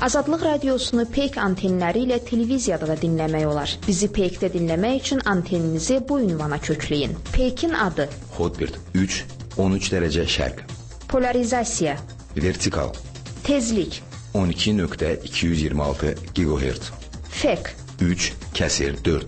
Azadlıq radiosunu peyk antenləri ilə televiziyada da dinləmək olar. Bizi peykdə dinləmək üçün anteninizi bu ünvana kökləyin. Peykin adı: Hotbird 3, 13 dərəcə şərq. Polarizasiya: Vertikal. Tezlik: 12.226 GHz. Fek: 3/4.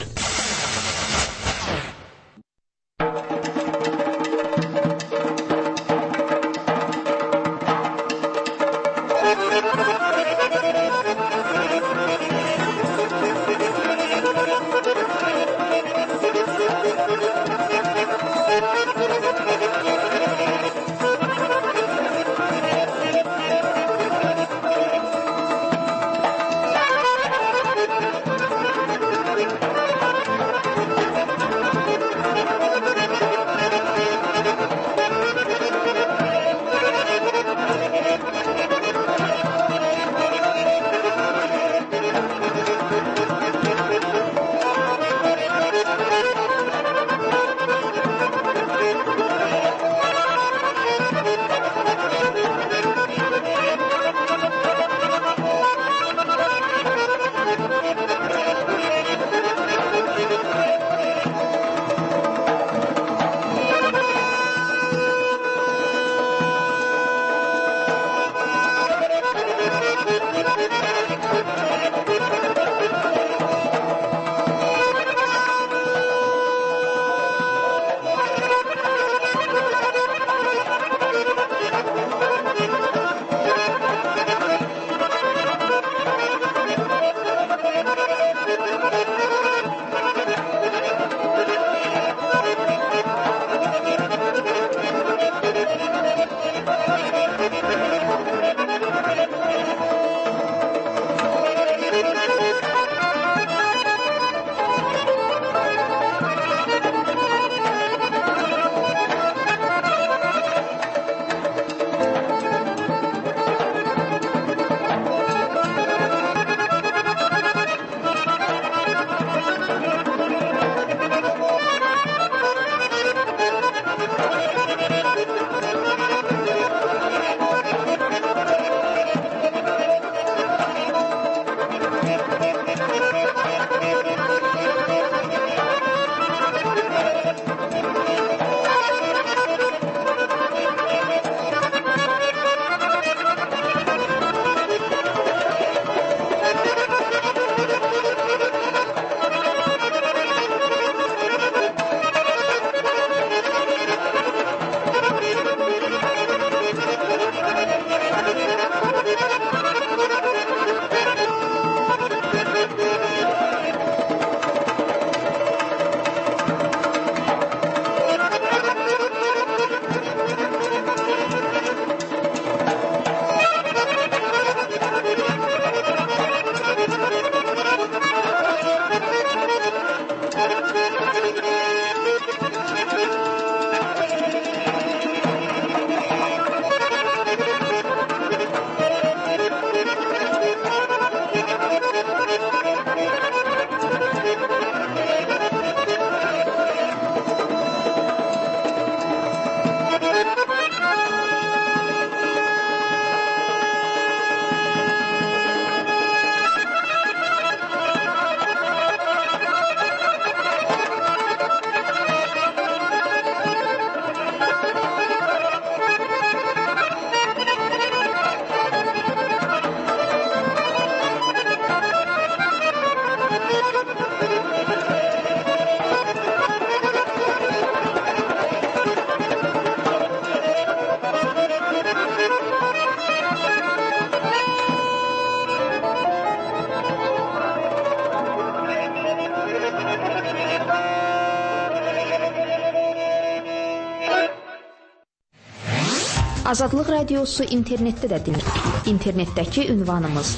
Azadlıq radiosu internetdə də dinləyir. İnternetdəki ünvanımız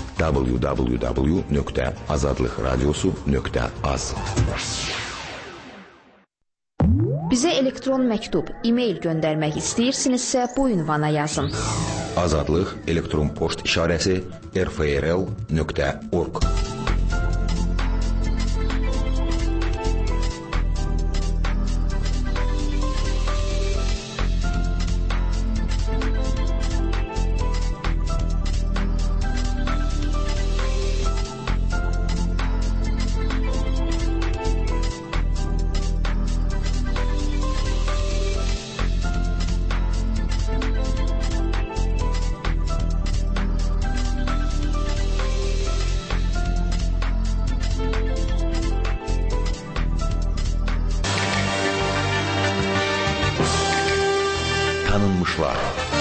www.azadlıqradiosu.az. Bizə elektron məktub, e-mail göndərmək istəyirsinizsə bu ünvana yazın. Azadlıq elektron poçt işarəsi rfrl.org. Tanınmışlar.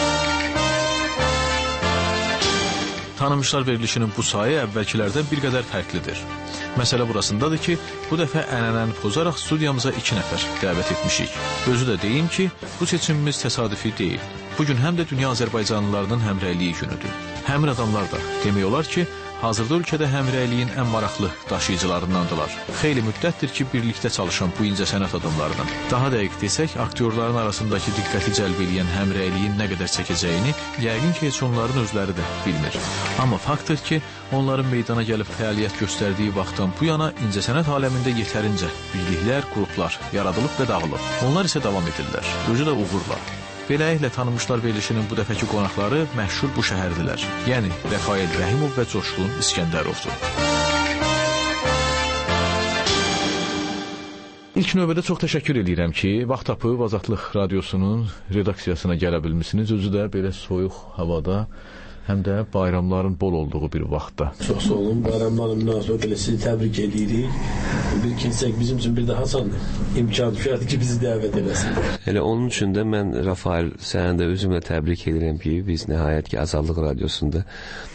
Tanınmışlar verilişinin bu sayı əvvəlkilərdən bir qədər fərqlidir. Məsələ burasındadır ki, bu dəfə ənənəni pozaraq studiyamıza 2 nəfər dəvət etmişik. Özü də deyim ki, bu seçimimiz təsadüfi deyil. Bugün həm də dünya Azərbaycanlılarının həmrəyliyi günüdür. Həmin adamlar da demək olar ki, hazırda ölkədə həmrəyliyin ən maraqlı daşıyıcılarındandılar. Xeyli müddətdir ki, birlikdə çalışan bu incəsənət adamlarının, daha dəqiq desək, aktyorların arasındakı diqqəti cəlb edən həmrəyliyin nə qədər çəkəcəyini yəqin ki, heç onların özləri də bilmir. Amma faktdır ki, onların meydana gəlib fəaliyyət göstərdiyi vaxtdan bu yana incəsənət aləmində yetərincə birliklər, qruplar yaradılıb və dağılıb. Onlar isə davam edirlər, özü də uğurla. Beləliklə tanınmışlar verilişinin bu dəfəki qonaqları məşhur bu şəhərdilər. Yəni Rəfael Rəhimov və Coşqun İskəndərovdur. İlk növbədə çox təşəkkür edirəm ki, vaxt tapıb Azadlıq Radiosunun redaksiyasına gələ bilmisiniz. Özü də belə soyuq havada, həm də bayramların bol olduğu bir vaxtda. Çox sağ olun, bayramların münasibət ilə sizi təbrik edirik. Bir kimsək bizim üçün bir daha imkan düşərdi ki, bizi dəvət eləsin. Elə onun üçün də mən Rafael, səni də özümlə təbrik edirəm ki, biz nəhayət ki Azadlıq Radiosunda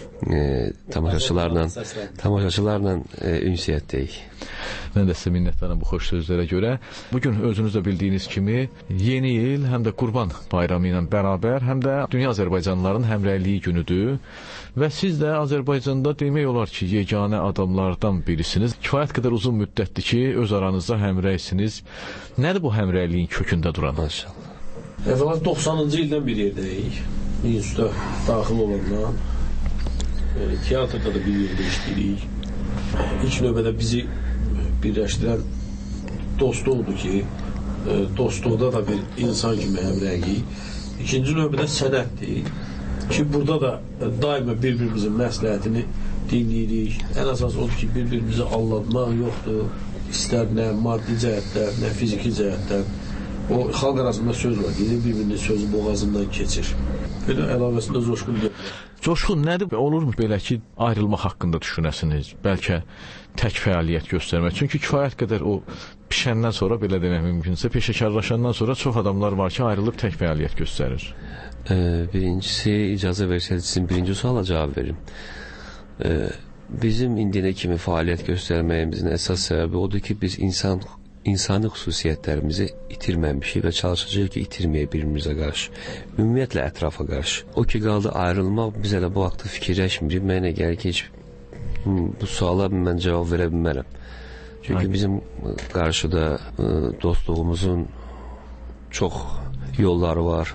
tamaşaçılarla ünsiyyətdəyik. Mən də sizə minnətdaram bu xoş sözlərə görə. Bugün özünüz də bildiyiniz kimi yeni il həm də Qurban bayramı ilə bərabər, həm də dünya Azərbaycanlıların həmrəyliyi günüdür və siz də Azərbaycanda demək olar ki, yeganə adamlardan birisiniz. Kifayət qədər uzun müddətdir ki, öz aranızda həmrəysiniz. Nədir bu həmrəyliyin kökündə duran? Maşallah. Əvvəla 90-cı ildən bir yerdəyik. İnstituta daxil olandan. Teatrda da bir yerdə işləyirik. İlk növbədə bizi birləşdirən dostluqdur ki, dostluqda da bir insan kimi həmrəyik. İkinci növbədə sənətdir ki, burada da daima bir-birimizin məsləhətini dinləyirik. Ən əsas odur ki, bir-birimizi aldatmaq yoxdur. İstər nə maddi cəhətdən, nə fiziki cəhətdən. O xalq arasında söz var, bir-birinin sözü boğazından keçir. Belə əlavəsində Coşqun deyir. Coşqun, nədir? Olurmu belə ki, ayrılmaq haqqında düşünəsiniz? Bəlkə tək fəaliyyət göstərmək. Çünki kifayət qədər o pişəndən sonra, belə demək mümkünsə, peşəkarlaşandan sonra çox adamlar var ki, ayrılıb tək fəaliyyət göstərir. Birincisi, icazə versəniz sizin birinci suala cavab verim. Bizim indiyənə kimi fəaliyyət göstərməyimizin əsas səbəbi odur ki, biz insani xüsusiyyətlərimizi itirməmişik və çalışacağıq ki, itirməyə bir-birimizə qarşı, ümumiyyətlə ətrafa qarşı. O ki, qaldı ayrılmaq, biz hələ bu haqda fikirləşmirik. Mənə gəlir ki, heç bu suala mən cavab verə bilmərəm. Çünki bizim qarşıda dostluğumuzun çox yolları var,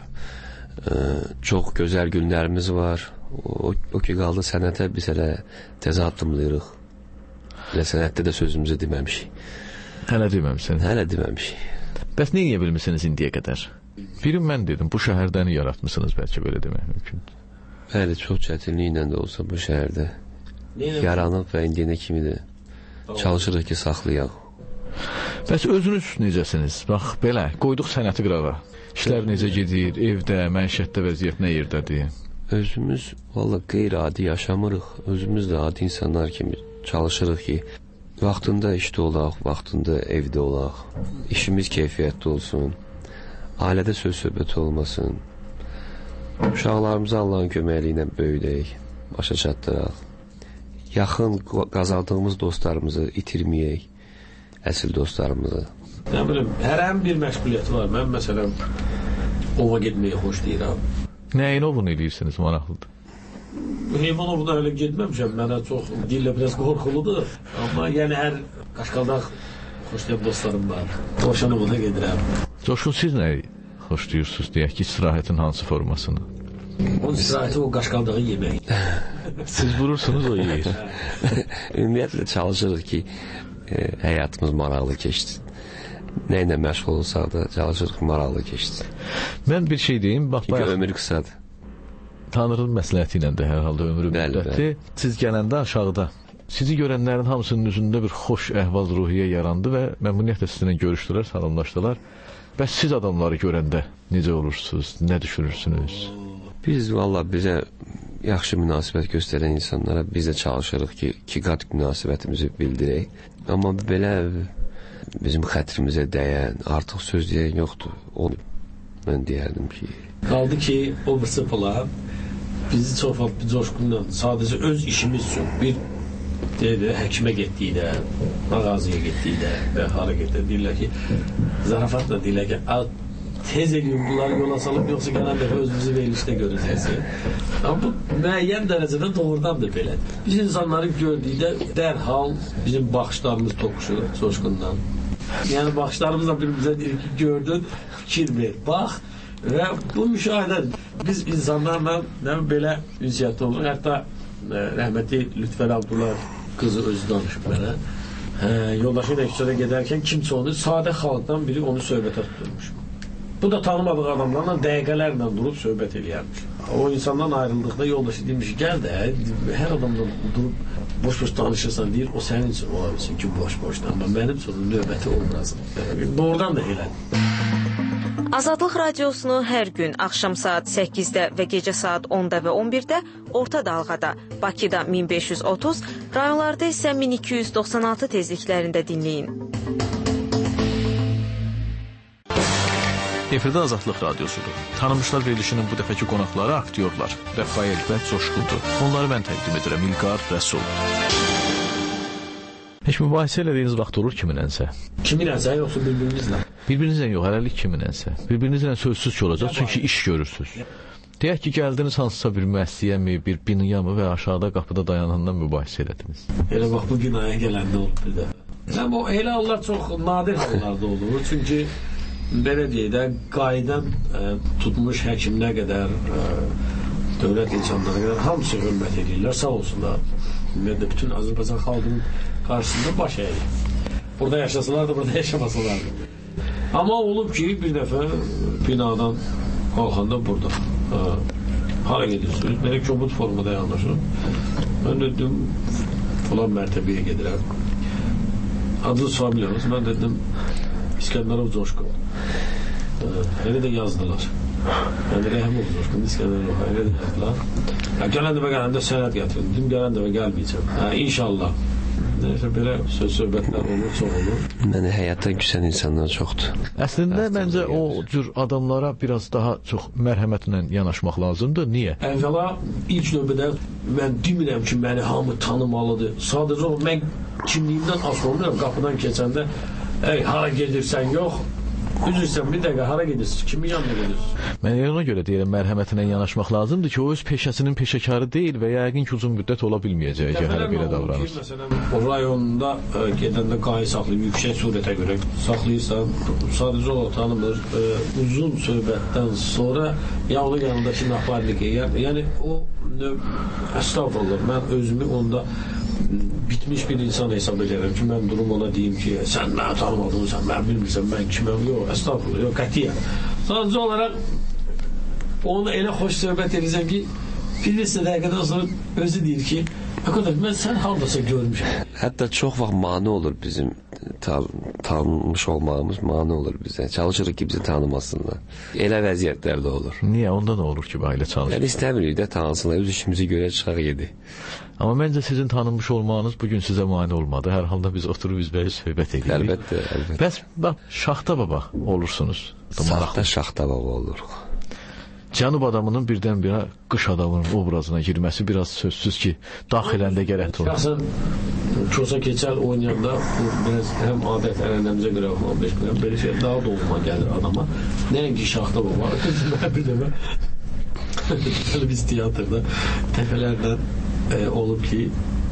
çox gözəl günlərimiz var. O ki, qaldı sənətə biz hələ təzə addımlayırıq. Hələ sənətdə də sözümüzü deməmişik. Hələ deməmişsin? Hələ deməmişik. Bəs nə edə bilmişsiniz indiyə qədər? Birim mən dedim, bu şəhərdəni yaratmışsınız, bəlkə belə demək mümkündür. Bəli, çox çətinliklə də olsa bu şəhərdə yaranıb və indiyənə kimi də çalışırıq ki, saxlayaq. Bəs özünüz necəsiniz? Bax, belə, qoyduq sənəti qırağa. İşlər necə gedir, evdə, məişətdə vəziyyət nə yerdədir? Özümüz, valla qeyri-adi yaşamırıq. Özümüz də adi insanlar kimi çalışırıq ki, vaxtında işdə olaq, vaxtında evdə olaq, işimiz keyfiyyətli olsun, ailədə söz-söhbət olmasın, uşaqlarımızı Allahın köməkliyi ilə böyüdək, başa çatdıraq, yaxın qazandığımız dostlarımızı itirməyək, əsl dostlarımızı. Nə bilim, hər bir məşğuliyyəti var. Mən məsələn, ova getməyi xoşlayıram. Nəyin ovunu edirsiniz, maraqlıdır? Heyvanovda öyle getməmişəm, mənə çox dillə biraz qorxuludur. Amma yəni hər Qaşqaldaq xoşlayıb dostlarım var. Qoşanovda gedirəm. Coşqun, siz nə xoşlayırsınız deyək ki, istirahətin hansı formasını? O istirahəti o Qaşqaldağı yemək. Siz vurursunuz, o yeyir. Ümumiyyətlə çalışırıq ki, həyatımız maraqlı keçsin. Nə ilə məşğul olsaq da çalışırıq ki, maraqlı keçsin. Mən bir şey deyim, bax, çünki ömür qısadır. Tanrının məsləhəti ilə də hər halda ömrü müddəti. Siz gələndə aşağıda sizi görənlərin hamısının üzündə bir xoş əhval-ruhiyyə yarandı və məmnuniyyətlə sizinlə görüşdülər, salamlaşdılar. Bəs siz adamları görəndə necə olursunuz, nə düşünürsünüz? Biz valla bizə yaxşı münasibət göstərən insanlara biz də çalışırıq ki, iki qat münasibətimizi bildirək. Amma belə bizim xətrimizə dəyən, artıq söz deyən yoxdur. mən deyərdim ki. Qaldı ki, o birisi plan bizi çox vaxt bir coşqunla sadəcə öz işimiz üçün bir həkimə getdikdə, mağazaya getdikdə və hara getdikdə deyirlər ki, zarafatla deyirlər ki, tez edin bunları yola salıb, yoxsa gələn dəfə özümüzü verilişdə görəcəksiniz. Amma bu müəyyən dərəcədə doğrudan da belədir. Biz insanları gördükdə dərhal bizim baxışlarımız toxuşur coşqundan. Yəni baxışlarımızla birimizə deyir ki, gördün, fikir ver, bax və bu müşahidə biz insanlarla belə ünsiyyətdə olur. Hətta rəhmətli Lütfəli Abdullah qızı özü danışıb mənə. Yoldaşı ilə küçədə gedərkən kimsə onu, sadə xalqdan biri onu söhbətə tutulmuş. Bu da tanımadığı adamlarla dəqiqələrlə durub söhbət eləyərmiş. O insandan ayrıldıqda yoldaşı demiş, gəl də, hər adamla durub boş-boş danışırsan, deyir, o sənin üçün ola bilsin ki, boş-boşdan, amma mənim üçün növbəti obrazım. Doğrudan da elədir. Azadlıq radiosunu hər gün axşam saat 8-də və gecə saat 10-da və 11-də orta dalğada, Bakıda 1530, rayonlarda isə 1296 tezliklərində dinləyin. Efirdə Azadlıq radiosudur. Tanınmışlar verilişinin bu dəfəki qonaqları aktyorlar Rəfael və Coşqundur. Onları mən təqdim edirəm, İlqar Rəsul. Heç mübahisə elədiyiniz vaxt olur kiminlənsə? Kiminlənsə, yoxsa bir-birinizlə? Bir-birinizlə yox, hələlik kiminlənsə. Bir-birinizlə sözsüz ki olacaq, çünki iş görürsünüz. Deyək ki, gəldiniz hansısa bir müəssisəyə bir binaya mı və aşağıda qapıda dayanandan mübahisə elədiniz. Elə bax, bu binaya gələndə olub bir dəfə. Elə hallar çox nadir hallarda olur, çünki belə deyək də, qayıdan tutmuş həkiminə qədər, dövlət insanlara qədər hamısı hörmət edirlər, sağ olsunlar. Ümumiyyətlə, bütün Azərbaycan xalqının qarşısında baş əyir. Burada yaşasalar da, burada yaşamasalar da. Amma olub ki, bir dəfə binadan qalxanda burada hara gedirsiniz? Belə kobud formada yanlaşır. Mən dedim, falan mərtəbəyə gedirəm. Adını sorabiliyoruz. Mən dedim, İskəndərov Coşqun. Elə də yazdılar. Yəni Rəhimov Coşqun, İskəndərov, elə də yazdılar. Gələn dəfə gələndə sənəd gətirin. Dedim, gələn dəfə gəlməyəcəm. İnşallah. Neyse, belə söz-söhbətlər olur, çox olur. Mənə həyatdan küsən insanlar çoxdur. Əslində, məncə o cür adamlara biraz daha çox mərhəmətlə yanaşmaq lazımdır. Niyə? Əvvəla, ilk növbədə mən demirəm ki, məni hamı tanımalıdır. Sadəcə o, mən kimliyimdən asılı olmuram. Qapıdan keçəndə, hara gedirsən, yox. Üzürsən, bir dəqiqə, hara gedirsiniz? Kimin yanına gedirsiniz? Mən ona görə deyirəm, mərhəmətlə yanaşmaq lazımdır ki, o öz peşəsinin peşəkarı deyil və yəqin ki, uzun müddət ola bilməyəcək ki, hələ belə davranır. Məsələn, o rayonunda gedəndə qayı saxlayıb, yüksək surətə görə saxlayırsan, sadəcə o tanımır, uzun söhbətdən sonra yağlı yanındakı naparlik eğər, yəni o əstağfurullah, mən özümü onda bitmiş bir insan hesab edirəm ki, mən durum ona deyim ki, sən mənə tanımadın, sən mən bilmirsən, mən kiməm, yox, əstağfurullah, yox, qətiyyən. Sadəcə olaraq onu elə xoş söhbət edirsən ki, bir dəqiqədən sonra özü deyir ki, mən sən haldasa görmüşəm. Hətta çox vaxt mane olur bizim tanınmış olmağımız, mane olur bizə. Çalışırıq ki, bizi tanımasınlar. Elə vəziyyətlər də olur. Niyə? Onda nə olur ki, ailə çalışır? Yəni istəmirik də tanısınlar, öz işimizi görə çıxaq yedi. Amma məncə sizin tanınmış olmağınız bugün sizə mane olmadı. Hər halda biz oturub üzbəyiz söhbət edirik. Əlbəttə, əlbəttə. Bəs, bax, Şaxta baba olursunuz. Saxta Şaxta baba oluruq. Cənub adamının birdən-birə qış adamının obrazına girməsi biraz sözsüz ki, daxilən də gərəkdir olur. Şəxsən, Kosa Keçəl oynayanda biraz həm adət ənənəmizə görə 15 biləm, belə şey daha doğma gəlir adama. Nəinki Şaxta baba, bir dəfə biz teatrda təfələrdən olub ki,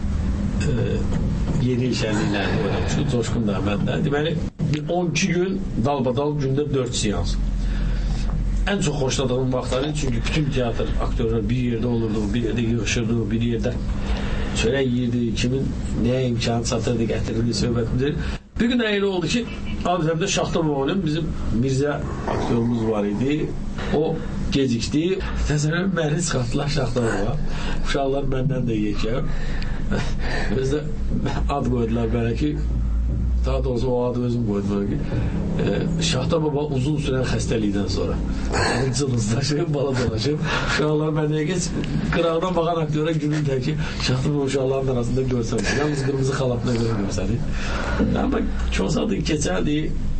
yeni şənliklərini oynamışıq, Coşqun da məndə. Deməli, 12 gün dalbadal gündə 4 seans. Ən çox xoşladığım vaxtları, çünki bütün teatr aktörlər bir yerdə olurdu, bir yerdə yığışırdı, bir yerdə çörək yiyirdi, kimin nəyə imkanı çatırdı, gətirirdi, söhbətimdir. Bir gün elə oldu ki, adətəmdə Şaxta babanın bizim Mirzə aktörümüz var idi, o gecikdi, təsəvvürən məni çıxartdılar Şaxta baba, uşaqlar məndən də yekər, bizdə ad qoydular mənə ki, daha doğrusu o adı özüm qoydum ki, Şaxta baba uzun sürən xəstəlikdən sonra cılızlaşıb, bala dolaşıb, uşaqlar mənə geç, qıraqdan baxan aktyora gülürlər ki, Şaxta baba uşaqların arasında görsəm, yalnız qırmızı xalatına görə görsəni. Amma Kosadır, Keçərdir,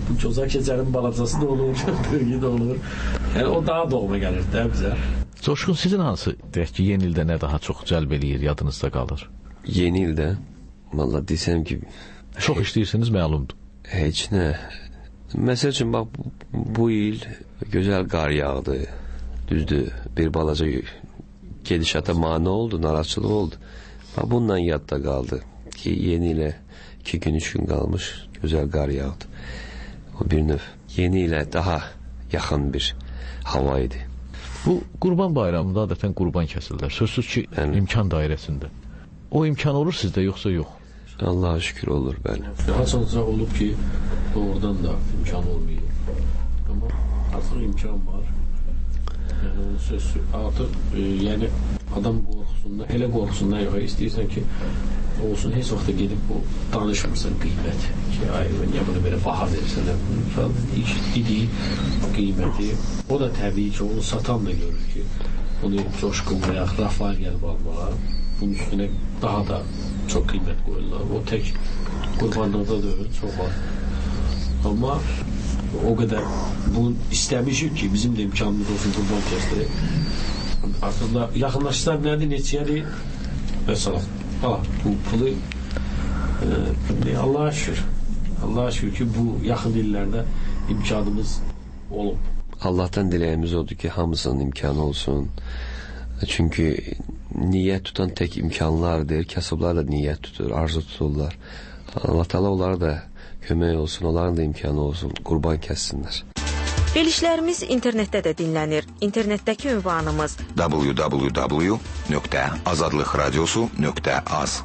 Coza keçənin balacası da olur, böyüyü də olur. Yəni o daha doğma gəlir də bizə. Coşqun, sizin hansı deyək ki, yeni ildə nə daha çox cəlb eləyir, yadınızda qalır? Yeni ildə vallahi desəm ki, çox işləyirsiniz, məlumdur. Heç nə. Məsəl üçün bax bu il gözəl qar yağdı. Düzdür, bir balaca gedişata mane oldu, narahatçılıq oldu. Bax bundan yadda qaldı ki, yeni ilə 2 gün 3 gün qalmış gözəl qar yağdı. O bir növ yeni ilə daha yaxın bir hava idi. Bu Qurban Bayramında adətən qurban kəsirlər. Sözsüz ki, imkan dairəsində. O imkan olur sizdə, yoxsa yox? Allah'a şükür olur, bəli. Haçanca olub ki, doğrudan da imkan olmuyor. Amma artıq imkan var. Yəni onun sözsüz. Artıq yəni adam qorxusundan, elə qorxusundan yox, istəyirsən ki, olsun, heç vaxtda gedib bu danışmırsan qiymət ki, ay niyə bunu belə baha verirsən, dediyi qiyməti, o da təbii ki, onu satan da görür ki, onu Coşqun və yaxud Rafael gəlib almağa, bunun üstünə daha da çox qiymət qoyurlar. O tək qurbanlıqda da öyle, çox var. Amma o qədər bunu istəmişik ki, bizim də imkanımız olsun qurban kəsdirək. Artıq da yaxınlaşsa nədir, neçiyədir və salam. Bu pulu Allah'a şükür. Allah'a şükür ki, bu yaxın illərdə imkanımız olub. Allah'tan diləyimiz odur ki, hamısının imkanı olsun. Çünkü niyet tutan tek imkanlardır. Kasıblar da niyet tutur, arzu tuturlar. Allah Teala onlara da kömək olsun, onların da imkanı olsun, qurban kəssinlər. Verilişlərimiz internetdə də dinlənir. İnternetdəki ünvanımız www.azadlıqradiosu.az.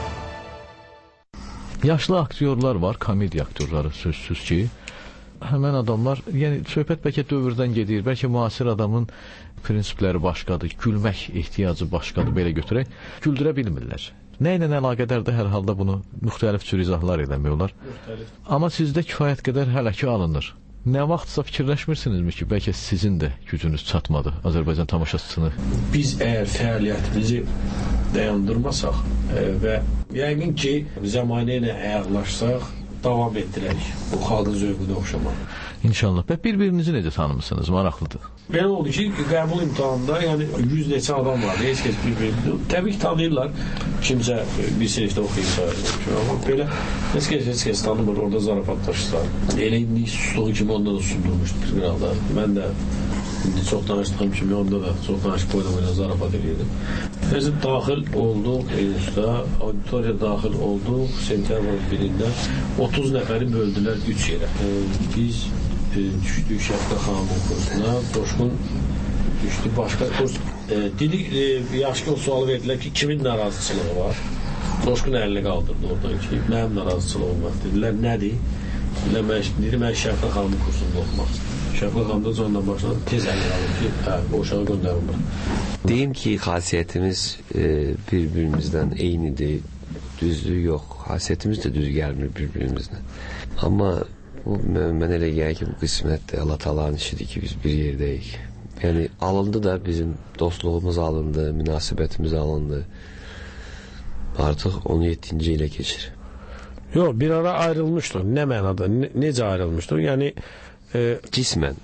Yaşlı aktyorlar var, komediya aktyorları sözsüz ki. Həmən adamlar, yəni söhbət bəlkə dövrdən gedir, bəlkə müasir adamın prinsipləri başqadır, gülmək ehtiyacı başqadır, belə götürək, güldürə bilmirlər. Nə ilə əlaqədar da hər halda bunu müxtəlif cür izahlar eləmək olar. Amma sizdə kifayət qədər hələ ki alınır. Nə vaxtsa fikirləşmirsinizmi ki, bəlkə sizin də gücünüz çatmadı Azərbaycan tamaşaçısını? Biz əgər fəaliyyətimizi dayandırmasaq və yəqin ki, zəmanə ilə əyaqlaşsaq, davam etdirək bu xalqın zövqünə oxşamaq. İnşallah. Və bir-birinizi necə tanımısınız? Maraqlıdır. Belə oldu ki, qəbul imtahanında yəni 100 neçə adam vardı, heç kəs bir-birini təbii ki, tanıyırlar. Kimsə bir sinifdə oxuyursa, amma belə heç kəs tanımır, orada zarafatlaşırlar. Elə indi sustuğu kimi onda da sundurmuşdu bir qıraqda. Mən də indi çox danışdığım kimi onda da çox danışıb oyna zarafat edirdim. Biz daxil olduq instituta, auditoriya daxil olduq, sentyabrın 1-də 30 nəfəri böldülər 3 yerə. Biz düşdük Şəfqə xanımın kursuna, Coşqun düşdü başqa kurs. Yaşqın sualı verdilər ki, kimin narazıçılığı var? Coşqun əlini qaldırdı oradan ki, mənim narazıçılığım var. Dedilər, nədir? Dedilər, mən Şəfqə xanımın kursunda oxumaq istəyirəm. Şəfqə xanım da ondan başladı, tez əlini alır ki, o uşağı göndərim. Deyim ki, xasiyyətimiz bir-birimizdən eynidir, düzdür, yox. Xasiyyətimiz də düz gəlmir bir-birimizdən. Amma bu, mən elə gəlir ki, bu qismətdir, Allah Taala'nın işidir ki, biz bir yerdəyik. Yəni, alındı da bizim dostluğumuz alındı, münasibətimiz alındı. Artıq 17-ci ilə keçir. Yox, bir ara ayrılmışdır. Nə mənada, necə ayrılmışdır? Yəni, cismən.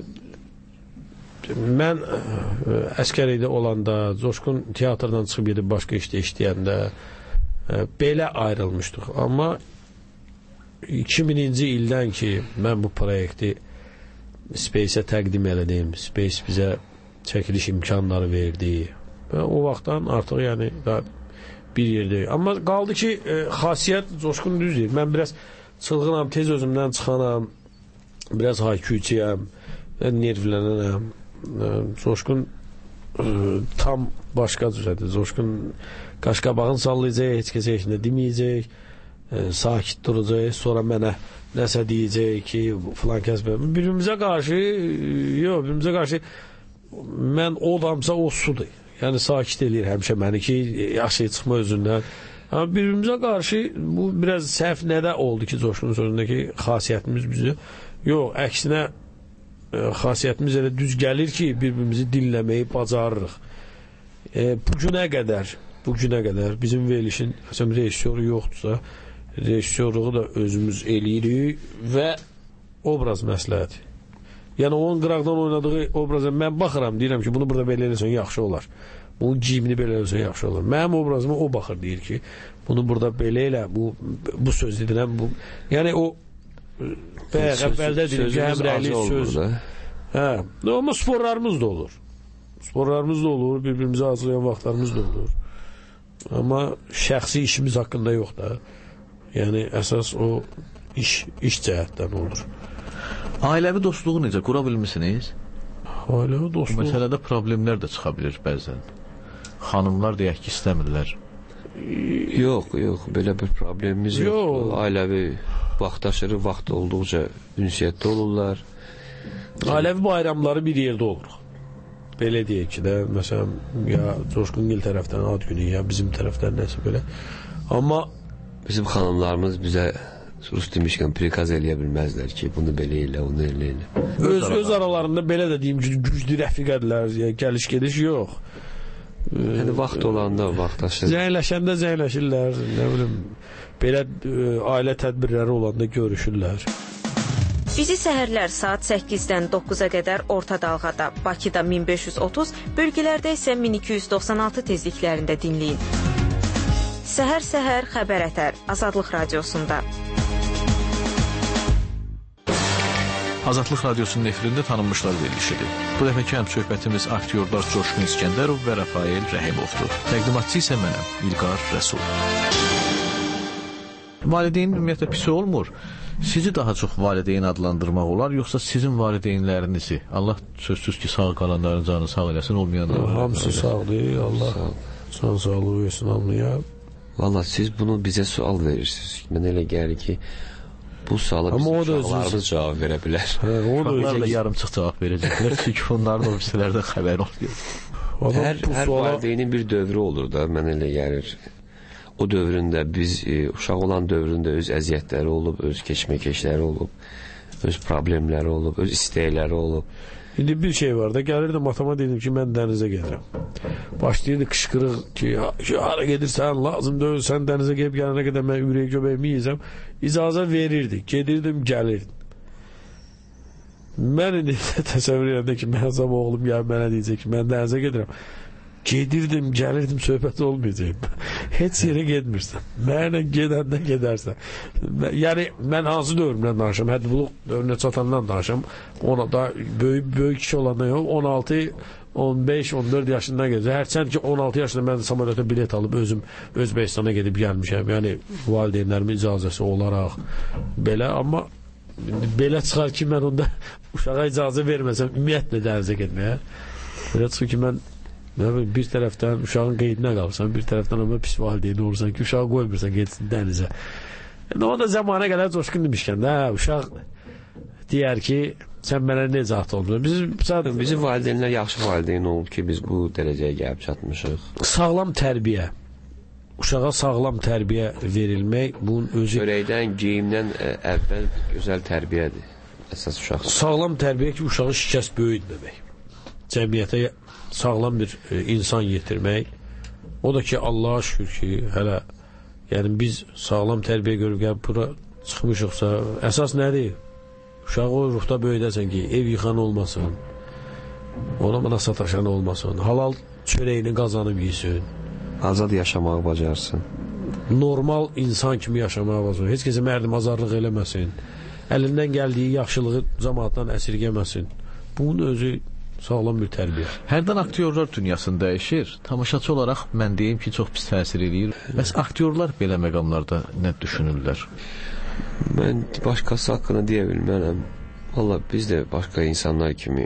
Mən əskəriydə olanda, Coşqun teatrdan çıxıb gedib başqa işdə işləyəndə belə ayrılmışdıq. Amma 2000-ci ildən ki, mən bu proyekti Space-ə təqdim elədim. Space bizə çəkiliş imkanları verdi. Və o vaxtdan artıq yəni bir yerdəyik. Amma qaldı ki, xasiyyət Coşqun düz deyir. Mən biraz çılğınam, tez özümdən çıxanam, biraz hayküyçiyəm, nervlənənəm. Coşqun tam başqa cürədir. Coşqun qaşqabağını sallayacaq, heç kəsə heç nə deməyəcək, sakit duracaq, sonra mənə nəsə deyəcək ki, filan kəs birbirimize qarşı mən odamsa o sudur. Yəni sakit eləyir həmişə məni ki, yaxşı çıxma özündən. Amma birbirimize qarşı bu biraz səhv nədə oldu ki, Coşqunun sözündəki xasiyyətimiz bizə? Yox, əksinə xasiyyətimiz elə düz gəlir ki, birbirimizi dinləməyi bacarırıq. Bu günə qədər bizim verilişin rejissoru yoxdursa, rejissorluğu da özümüz eləyirik və obraz məsləhəti. Yəni onun qıraqdan oynadığı obraza mən baxıram, deyirəm ki, bunu burada belə eləsən yaxşı olar. Bunun giyimini belə eləsən yaxşı olar. Mənim obrazıma o baxır, deyir ki, bunu burada belə elə, bu söz edirəm, bu. Yəni o əvvəldə deyir ki, həmrəylik söz. Hə, amma sporlarımız da olur. Sporlarımız da olur, bir-birimizi hazırlayan vaxtlarımız da olur. Amma şəxsi işimiz haqqında yox da. Yəni əsas o iş cəhətdən olur. Ailəvi dostluğu necə qura bilmisiniz? Ailəvi dostluq. Məsələdə problemlər də çıxa bilir bəzən. Xanımlar deyək ki, istəmirlər. Yox, belə bir problemimiz yox. Ailəvi vaxtaşırı vaxt olduqca ünsiyyətdə olurlar. Ailəvi bayramları bir yerdə olur. Belə deyək ki də, məsələn, ya Coşqungil tərəfdən ad günü, ya bizim tərəfdən nəsə belə. Amma bizim xanımlarımız bizə Rus demişkən prikaz eləyə bilməzlər ki, bunu belə elə, onu elə. Öz aralarında belə də deyim ki, güclü rəfiqədirlər, gəliş-gediş yox. Yəni vaxt olanda vaxtaşır. Zəngləşəndə zəngləşirlər, nə bilim, belə ailə tədbirləri olanda görüşürlər. Bizi səhərlər saat 8-dən 9-a qədər orta dalğada, Bakıda 1530, bölgələrdə isə 1296 tezliklərində dinləyin. Səhər-səhər xəbər ətər Azadlıq Radiosunda. Azadlıq Radiosunun efirində tanınmışlar verilişidir. Bu dəfəki həmsöhbətimiz aktyorlar Coşqun İskəndərov və Rafael Rəhimovdur. Təqdimatçı isə mənəm, İlqar Rəsul. Valideyn ümumiyyətlə pis olmur. Sizi daha çox valideyn adlandırmaq olar, yoxsa sizin valideynlərinizi? Allah sözsüz ki, sağ qalanların canı sağ eləsin, olmayanların. Hamısı sağdır, Allah can sağlığı versin hamıya. Valla siz bunu bizə sual verirsiniz. Mən elə gəlir ki, bu suala bizim uşaqlarımız cavab verə bilər. Uşaqlar da yarımçıq cavab verəcəklər, çünki onların ofislərdə xəbər oluyor. Hər valideynin bir dövrü olur da, mən elə gəlir. O dövründə biz, uşaq olan dövründə öz əziyyətləri olub, öz keçməkəşləri olub, öz problemləri olub, öz istəkləri olub. İndi bir şey var da, gəlirdim atama dedim ki, mən dənizə gedirəm. Başlayırdı qışqırıq ki, hara gedirsən, lazım deyil, sən dənizə gelib gələnə qədər mən ürək göbəyimi yiyəcəm. İcazə verirdi, gedirdim, gəlirdim. Mən indi təsəvvür edəndə ki, mən sabah oğlum gəlib mənə deyəcək ki, mən dənizə gedirəm. Gedirdim, gəlirdim, söhbət olmayacaq. Heç yerə getmirsən. Mənə gedəndə gedərsən. Yəni, mən hansı dövrümdən danışam? Hədbuluq dövrünə çatandan danışam. Ona da böyük kişi olandan yox. 16, 15, 14 yaşından gedir. Hərçənd ki, 16 yaşında mən samolyota bilet alıb özüm Özbəkistana gedib gəlmişəm. Yəni, valideynlərimin icazəsi olaraq belə. Amma belə çıxar ki, mən onda uşağa icazə verməsəm, ümumiyyətlə dənizə getməyə. Belə çıxır ki, mən bir tərəfdən uşağın qeydinə qalırsan, bir tərəfdən amma pis valideyni olursan ki, uşağı qoymursan, getsin dənizə. O da zamana qədər Coşqun demişkən də, uşaq deyər ki, sən mənə necə at olmuşsun. Bizim valideynlər yaxşı valideyn olub ki, biz bu dərəcəyə gəlib çatmışıq. Sağlam tərbiyə, uşağa sağlam tərbiyə verilmək, bunun özü... Çörəkdən, geyimdən əvvəl gözəl tərbiyədir, əsas uşaq. Sağlam tərbiyə ki, uşağı şikəst böyütməmək, cəmiyyətə sağlam bir insan yetirmək. O da ki, Allah'a şükür ki, hələ yəni biz sağlam tərbiyə görüb gəlib bura çıxmışıqsa, əsas nədir? Uşağı o ruhda böyüdəsən ki, ev yıxan olmasın, ona bana sataşan olmasın, halal çörəyini qazanıb yesin, azad yaşamağı bacarsın, normal insan kimi yaşamağı bacarsın, heç kəsə mərdimazarlıq eləməsin, əlindən gəldiyi yaxşılığı cəmaatdan əsirgəməsin. Bunun özü sağlam bir tərbiyə. Hərdən aktyorlar dünyasını dəyişir. Tamaşaçı olaraq mən deyim ki, çox pis təsir edir. Bəs aktyorlar belə məqamlarda nə düşünürlər? Mən başqası haqqında deyə bilmərəm. Valla biz də başqa insanlar kimi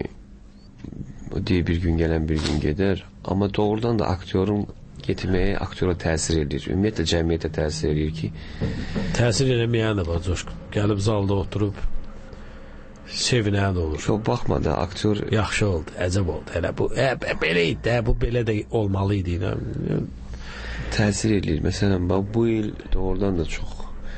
deyə bir gün gələn bir gün gedər. Amma doğrudan da aktyorun getməyə aktyora təsir edir. Ümumiyyətlə cəmiyyətə təsir edir ki... Təsir eləməyən də var, Coşqun. Gəlib zalda oturub sevinən olur. Çox baxma da, aktyor... Yaxşı oldu, əcəb oldu. Elə bu, belə idi də, bu belə də olmalı idi. Təsir edir. Məsələn, bu il doğrudan da çox...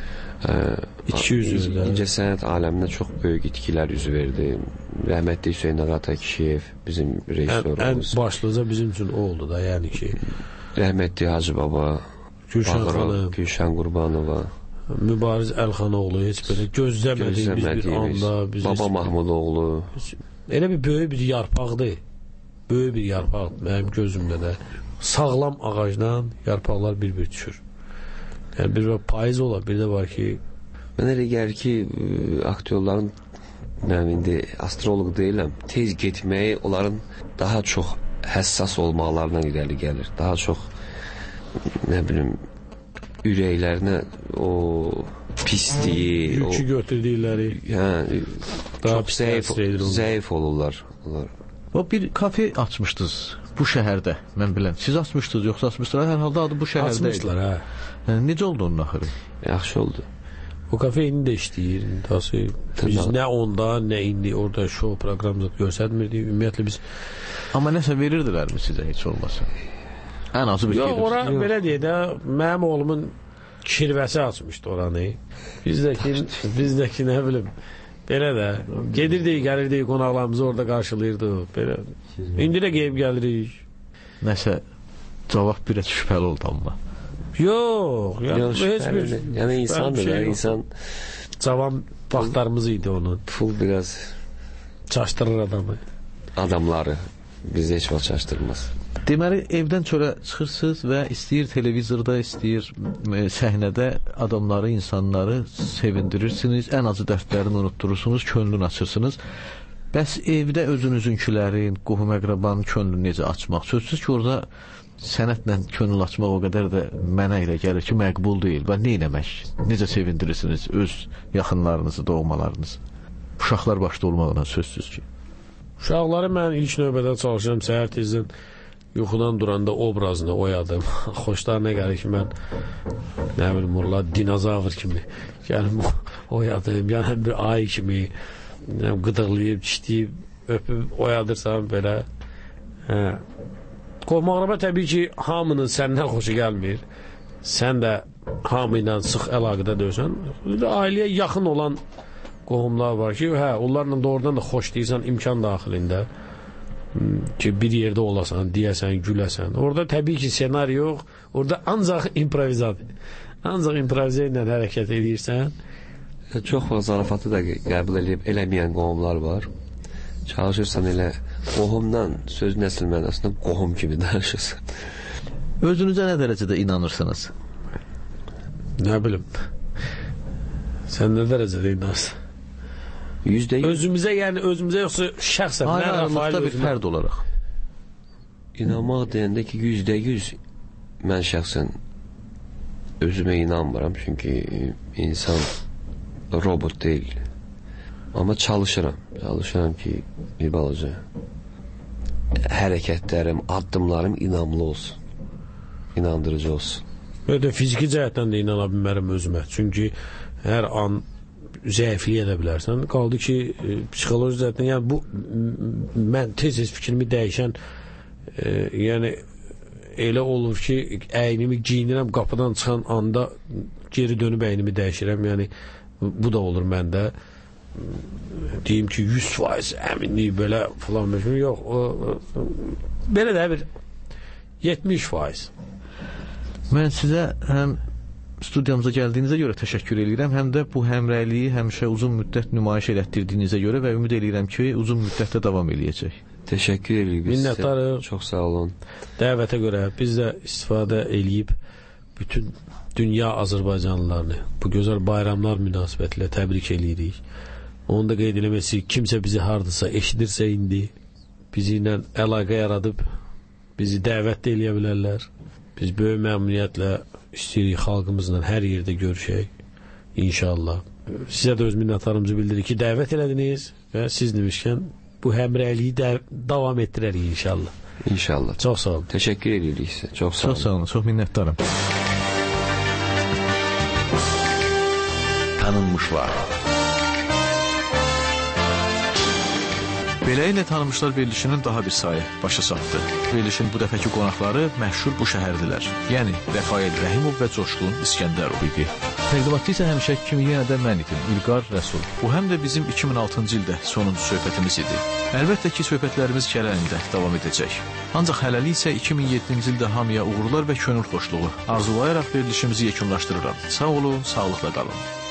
İtki yüzü. İncəsənət aləminə çox böyük itkilər yüzü verdi. Rəhmətli Hüseyin Ağa Təkişiyev, bizim rejissorumuz. Ən başlıca bizim üçün o oldu da, yəni ki... Rəhmətli Hacı Baba, Gülşən xanım, Gülşən Qurbanova, Mübariz Əlxanoğlu heç belə gözləmədiyimiz bir anda Baba Mahmudoğlu. Elə bir böyük bir yarpaqdır. Böyük bir yarpaq mənim gözümdə də. Sağlam ağacdan yarpaqlar bir-bir düşür. Yəni bir payız olar, bir də var ki, mən elə gəlir ki, aktyorların mən indi astroloq deyiləm, tez getməyi onların daha çox həssas olmalarına irəli gəlir. Daha çox nə bilim ürəklərinə o pisliyi, yükü götürdükləri, çox zəif olurlar. O bir kafe açmışdınız bu şəhərdə, mən biləm. Siz açmışdınız, yoxsa açmışdılar? Hər halda adı bu şəhərdə idi. Açmışlar, hə. Necə oldu onun axırı? Yaxşı oldu. O kafe indi də işləyir. Biz nə onda, nə indi orada show proqramda göstərmirdik. Ümumiyyətlə biz... Amma nəsə verirdilərmi sizə heç olmasa? Ən azı bir yox, ora belə deyək də, mənim oğlumun kirvəsi açmışdı oranı. Bizdəki nə bilim, belə də, gedirdik, gəlirdik, qonaqlarımızı orada qarşılayırdıq. Belə. İndi də qeyb gəlirik. Nəsə, cavab biraz şübhəli oldu amma. Yox, heç bir... Yəni insandır, insan... Cavan vaxtlarımız idi onun. Pul biraz... Çaşdırır adamı. Adamları bizi heç vaxt çaşdırmaz. Deməli, evdən çölə çıxırsınız və istəyir televizorda, istəyir səhnədə adamları, insanları sevindirirsiniz, ən acı dərdlərini unutdurursunuz, könlünü açırsınız. Bəs evdə özünüzünkilərin, qohum-əqrabanın könlünü necə açmaq? Sözsüz ki, orada sənətlə könül açmaq o qədər də mənə ilə gəlir ki, məqbul deyil. Və nə eləmək? Necə sevindirirsiniz öz yaxınlarınızı, doğmalarınızı? Uşaqlar başda olmağına sözsüz ki. Uşaqları mən ilk növbədə çalışıram, səhər tezdən yuxudan duranda obrazını oyadım. Xoşlarına gəlir ki, mən nə bilim, orada dinozavr kimi gəlim oyadım, yəni bir ay kimi qıdıqlayıb, çişləyib, öpüb oyadırsam belə. Qohum-əqraba təbii ki, hamının səndən xoşu gəlmir. Sən də hamı ilə sıx əlaqədə deyirsən. Ailəyə yaxın olan qohumlar var ki, onlarla doğrudan da xoş deyirsən imkan daxilində ki, bir yerdə olasan, deyəsən, güləsən. Orada təbii ki, senari yox, orada ancaq improvizasiya. Ancaq improvizasiya ilə hərəkət edirsən. Çox vaxt zarafatı da qəbul edib eləməyən qohumlar var. Çalışırsan elə qohumdan söz nəsil mənasında qohum kimi danışırsan. Özünüzə nə dərəcədə inanırsınız? Nə bilim. Sən nə dərəcədə inanırsın? Özümüzə, yəni özümüzə yoxsa şəxsən? Ayrılıqda bir fərd olaraq. İnanmaq deyəndə ki, 100% mən şəxsən özümə inanmıram. Çünki insan robot deyil. Amma çalışıram. Çalışıram ki, bir balaca hərəkətlərim, addımlarım inamlı olsun. İnandırıcı olsun. Böyle fiziki cəhətdən də inana bilmərəm özümə. Çünki hər an zəifliyə edə bilərsən. Qaldı ki, psixoloji cəhətdən, yəni bu mən tez-tez fikrimi dəyişən, yəni elə olur ki, əynimi giyinirəm, qapıdan çıxan anda geri dönüb əynimi dəyişirəm. Yəni bu da olur məndə. Deyim ki, 100% əminlik belə falan yox. Belə də bir 70%. Mən sizə həm studiyamıza gəldiyinizə görə təşəkkür edirəm, həm də bu həmrəyliyi həmişə uzun müddət nümayiş elətdirdiyinizə görə və ümid edirəm ki, uzun müddətdə davam eləyəcək. Təşəkkür edirik. Minnətdarıq. Çox sağ olun. Dəvətə görə biz də istifadə eləyib bütün dünya Azərbaycanlılarını bu gözəl bayramlar münasibətilə təbrik eləyirik. Onu da qeyd eləməsi, kimsə bizi hardasa eşidirsə indi bizi ilə əlaqə yaradıb bizi dəvət də eləyə bilərlər. Biz böyük məmnuniyyətlə istəyirik xalqımızla hər yerdə görüşək inşallah. Sizə də öz minnətdarlığımızı bildiririk ki, dəvət elədiniz və siz demişkən bu həmrəyliyi davam etdirərik inşallah. İnşallah. Çox sağ olun. Təşəkkür edirik sizə. Çox sağ olun. Çox sağ olun. Çox minnətdaram. Tanınmışlar. Beləliklə tanınmışlar verilişinin daha bir sayı başa çatdı. Verilişin bu dəfəki qonaqları məşhur bu şəhərdilər. Yəni Rəfael Rəhimov və Coşqun İskəndərov idi. Təqdimatçı isə həmişəki kimi yenə də mən idim, İlqar Rəsul. Bu həm də bizim 2006-cı ildə sonuncu söhbətimiz idi. Əlbəttə ki, söhbətlərimiz gələn ildə davam edəcək. Ancaq hələlik isə 2007-ci ildə hamıya uğurlar və könül xoşluğu arzulayaraq verilişimizi yekunlaşdırıram. Sağ olun, sağlıqla qalın.